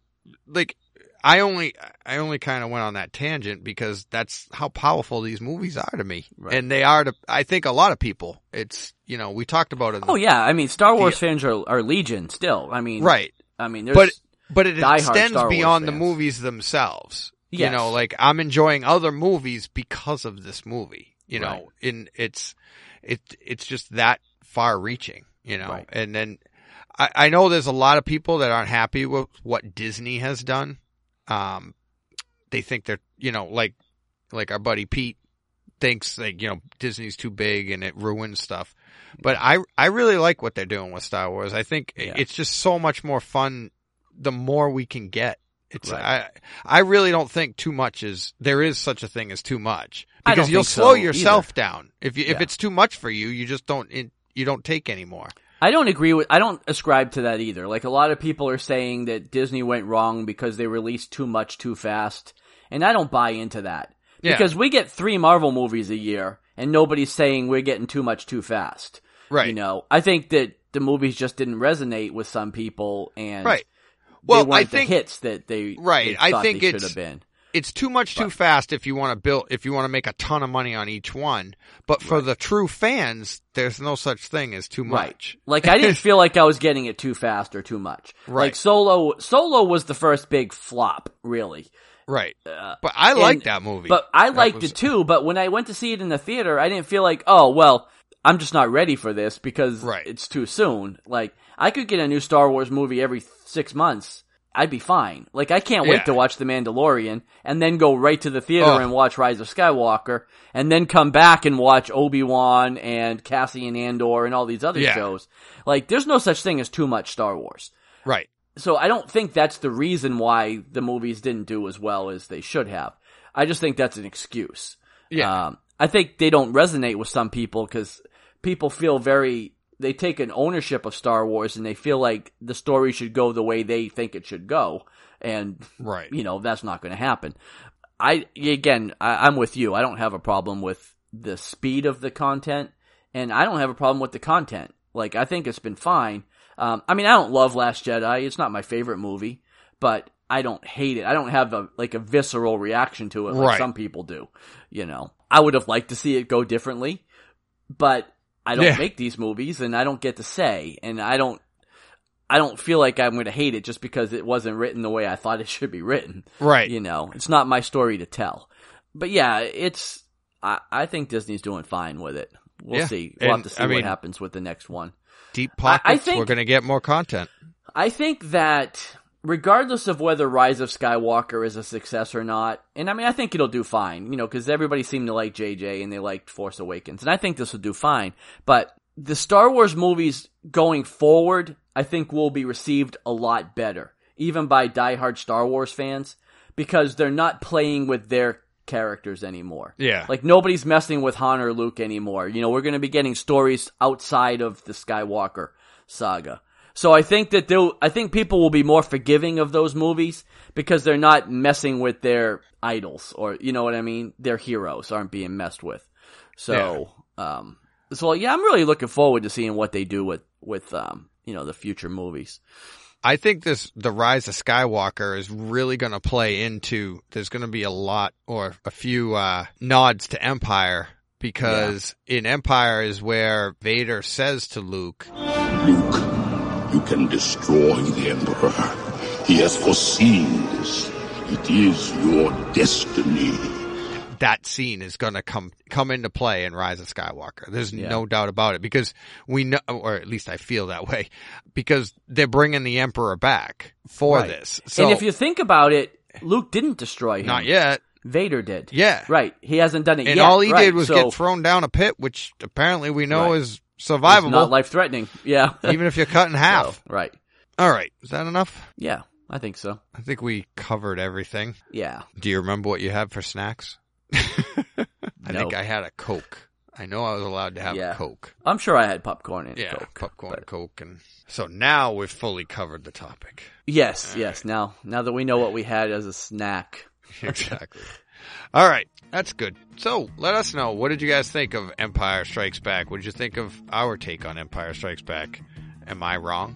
Speaker 3: I only kind of went on that tangent because that's how powerful these movies are to me. Right. And they are to, I think, a lot of people. It's, we talked about it.
Speaker 1: I mean, Star Wars fans are legion still. I mean,
Speaker 3: right.
Speaker 1: I mean, there's
Speaker 3: but it extends beyond the movies themselves. Yes. I'm enjoying other movies because of this movie, and it's just that far reaching, and then I know there's a lot of people that aren't happy with what Disney has done. They think they're, like our buddy Pete thinks Disney's too big and it ruins stuff. But I really like what they're doing with Star Wars. I think it's just so much more fun the more we can get. It's I really don't think too much there is such a thing as too much, because you'll slow yourself down. If it's too much for you, you just don't take anymore.
Speaker 1: I don't ascribe to that either. A lot of people are saying that Disney went wrong because they released too much too fast. And I don't buy into that. Yeah. Because we get 3 Marvel movies a year and nobody's saying we're getting too much too fast.
Speaker 3: Right.
Speaker 1: I think that the movies just didn't resonate with some people, and
Speaker 3: well,
Speaker 1: they weren't the hits that they thought they should have been.
Speaker 3: It's too much too fast if you want to make a ton of money on each one. But for the true fans, there's no such thing as too much.
Speaker 1: I didn't feel like I was getting it too fast or too much.
Speaker 3: Right.
Speaker 1: Solo was the first big flop, really.
Speaker 3: Right. But I liked that movie.
Speaker 1: But I liked it too, but when I went to see it in the theater, I didn't feel like, oh, well, I'm just not ready for this because it's too soon. I could get a new Star Wars movie every 6 months. I'd be fine. Like, I can't wait to watch The Mandalorian and then go right to the theater and watch Rise of Skywalker and then come back and watch Obi-Wan and Cassian Andor and all these other shows. Like, there's no such thing as too much Star Wars.
Speaker 3: Right.
Speaker 1: So I don't think that's the reason why the movies didn't do as well as they should have. I just think that's an excuse.
Speaker 3: Yeah.
Speaker 1: I think they don't resonate with some people because people feel they take an ownership of Star Wars and they feel like the story should go the way they think it should go. And, that's not going to happen. I'm with you. I don't have a problem with the speed of the content, and I don't have a problem with the content. Like, I think it's been fine. I don't love Last Jedi. It's not my favorite movie, but I don't hate it. I don't have a visceral reaction to it like some people do. I would have liked to see it go differently, but I don't make these movies and I don't get to say, and I don't feel like I'm going to hate it just because it wasn't written the way I thought it should be written.
Speaker 3: Right.
Speaker 1: It's not my story to tell. But yeah, I think Disney's doing fine with it. We'll see. We'll have to see what happens with the next one.
Speaker 3: Deep pockets, we're going to get more content.
Speaker 1: I think that regardless of whether Rise of Skywalker is a success or not, and I think it'll do fine, because everybody seemed to like JJ and they liked Force Awakens, and I think this will do fine. But the Star Wars movies going forward, I think will be received a lot better, even by diehard Star Wars fans, because they're not playing with their characters anymore.
Speaker 3: Yeah.
Speaker 1: Like, nobody's messing with Han or Luke anymore. We're going to be getting stories outside of the Skywalker saga. So I think people will be more forgiving of those movies because they're not messing with their idols, or, their heroes aren't being messed with. So, I'm really looking forward to seeing what they do with the future movies.
Speaker 3: I think the Rise of Skywalker is really going to play into, there's going to be a few nods to Empire, because in Empire is where Vader says to Luke,
Speaker 5: "Luke, you can destroy the Emperor. He has foreseen this. It is your destiny."
Speaker 3: That scene is going to come into play in Rise of Skywalker. There's no doubt about it, because we know, or at least I feel that way, because they're bringing the Emperor back for this. So,
Speaker 1: and if you think about it, Luke didn't destroy him.
Speaker 3: Not yet.
Speaker 1: Vader did.
Speaker 3: Yeah.
Speaker 1: Right. He hasn't done it yet.
Speaker 3: And all he did was get thrown down a pit, which apparently we know is survivable. It's
Speaker 1: not life-threatening. Yeah.
Speaker 3: Even if you're cut in half.
Speaker 1: So, right.
Speaker 3: All right. Is that enough?
Speaker 1: Yeah, I think so.
Speaker 3: I think we covered everything.
Speaker 1: Yeah.
Speaker 3: Do you remember what you had for snacks? I think I had a Coke. I know I was allowed to have a Coke.
Speaker 1: I'm sure I had popcorn and Coke.
Speaker 3: Popcorn and Coke. And so now we've fully covered the topic.
Speaker 1: Yes, yes. Right. Now that we know what we had as a snack.
Speaker 3: Exactly. All right. That's good. So let us know. What did you guys think of Empire Strikes Back? What did you think of our take on Empire Strikes Back? Am I wrong?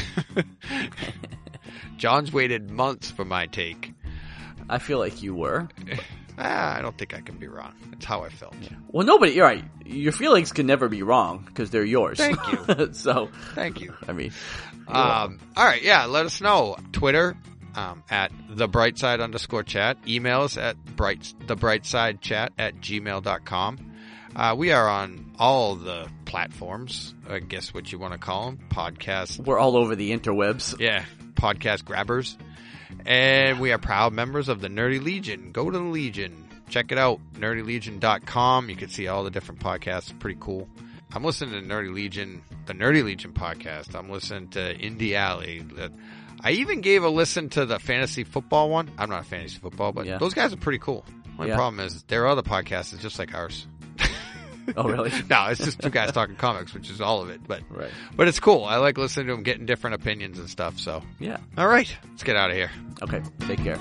Speaker 3: John's waited months for my take.
Speaker 1: I feel like you were.
Speaker 3: I don't think I can be wrong. That's how I felt. Yeah.
Speaker 1: Well, you're right. Your feelings can never be wrong because they're yours.
Speaker 3: Thank you.
Speaker 1: So,
Speaker 3: thank you.
Speaker 1: All
Speaker 3: right. Yeah. Let us know. Twitter, at thebrightside_chat. Email us at thebrightsidechat@gmail.com. We are on all the platforms, I guess what you want to call them. Podcasts.
Speaker 1: We're all over the interwebs.
Speaker 3: Yeah. Podcast grabbers. And we are proud members of the Nerdy Legion. Go to the Legion. Check it out. NerdyLegion.com. You can see all the different podcasts. It's pretty cool. I'm listening to Nerdy Legion, the Nerdy Legion podcast. I'm listening to Indie Alley. I even gave a listen to the fantasy football one. I'm not a fantasy football, but those guys are pretty cool. My problem is their other podcast is just like ours.
Speaker 1: Oh, really?
Speaker 3: No, it's just two guys talking comics, which is all of it. But it's cool. I like listening to them, getting different opinions and stuff. So
Speaker 1: yeah.
Speaker 3: All right, let's get out of here.
Speaker 1: Okay, take care.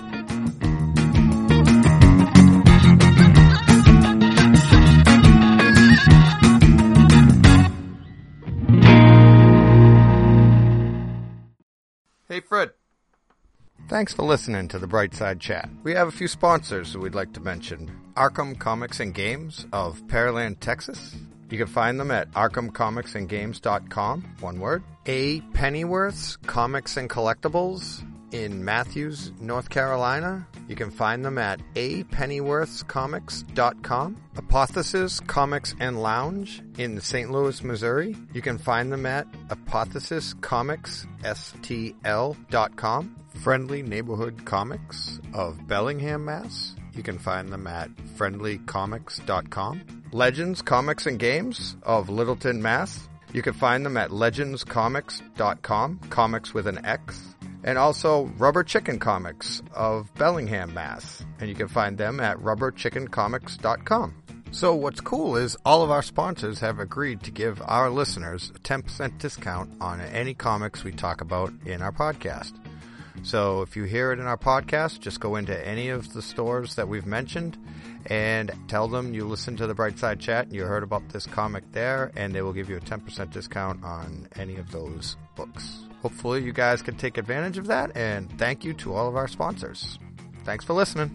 Speaker 3: Hey, Fred. Thanks for listening to the Brightside Chat. We have a few sponsors that we'd like to mention. Arkham Comics and Games of Pearland, Texas. You can find them at arkhamcomicsandgames.com, one word. A. Pennyworth's Comics and Collectibles in Matthews, North Carolina. You can find them at apennyworthscomics.com. Apothesis Comics and Lounge in St. Louis, Missouri. You can find them at apothesiscomicsstl.com. Friendly Neighborhood Comics of Bellingham, Mass. You can find them at friendlycomics.com. Legends Comics and Games of Littleton, Mass. You can find them at legendscomics.com, comics with an X. And also Rubber Chicken Comics of Bellingham, Mass. And you can find them at rubberchickencomics.com. So what's cool is all of our sponsors have agreed to give our listeners a 10% discount on any comics we talk about in our podcast. So if you hear it in our podcast, just go into any of the stores that we've mentioned and tell them you listened to the Brightside Chat and you heard about this comic there, and they will give you a 10% discount on any of those books. Hopefully you guys can take advantage of that, and thank you to all of our sponsors. Thanks for listening.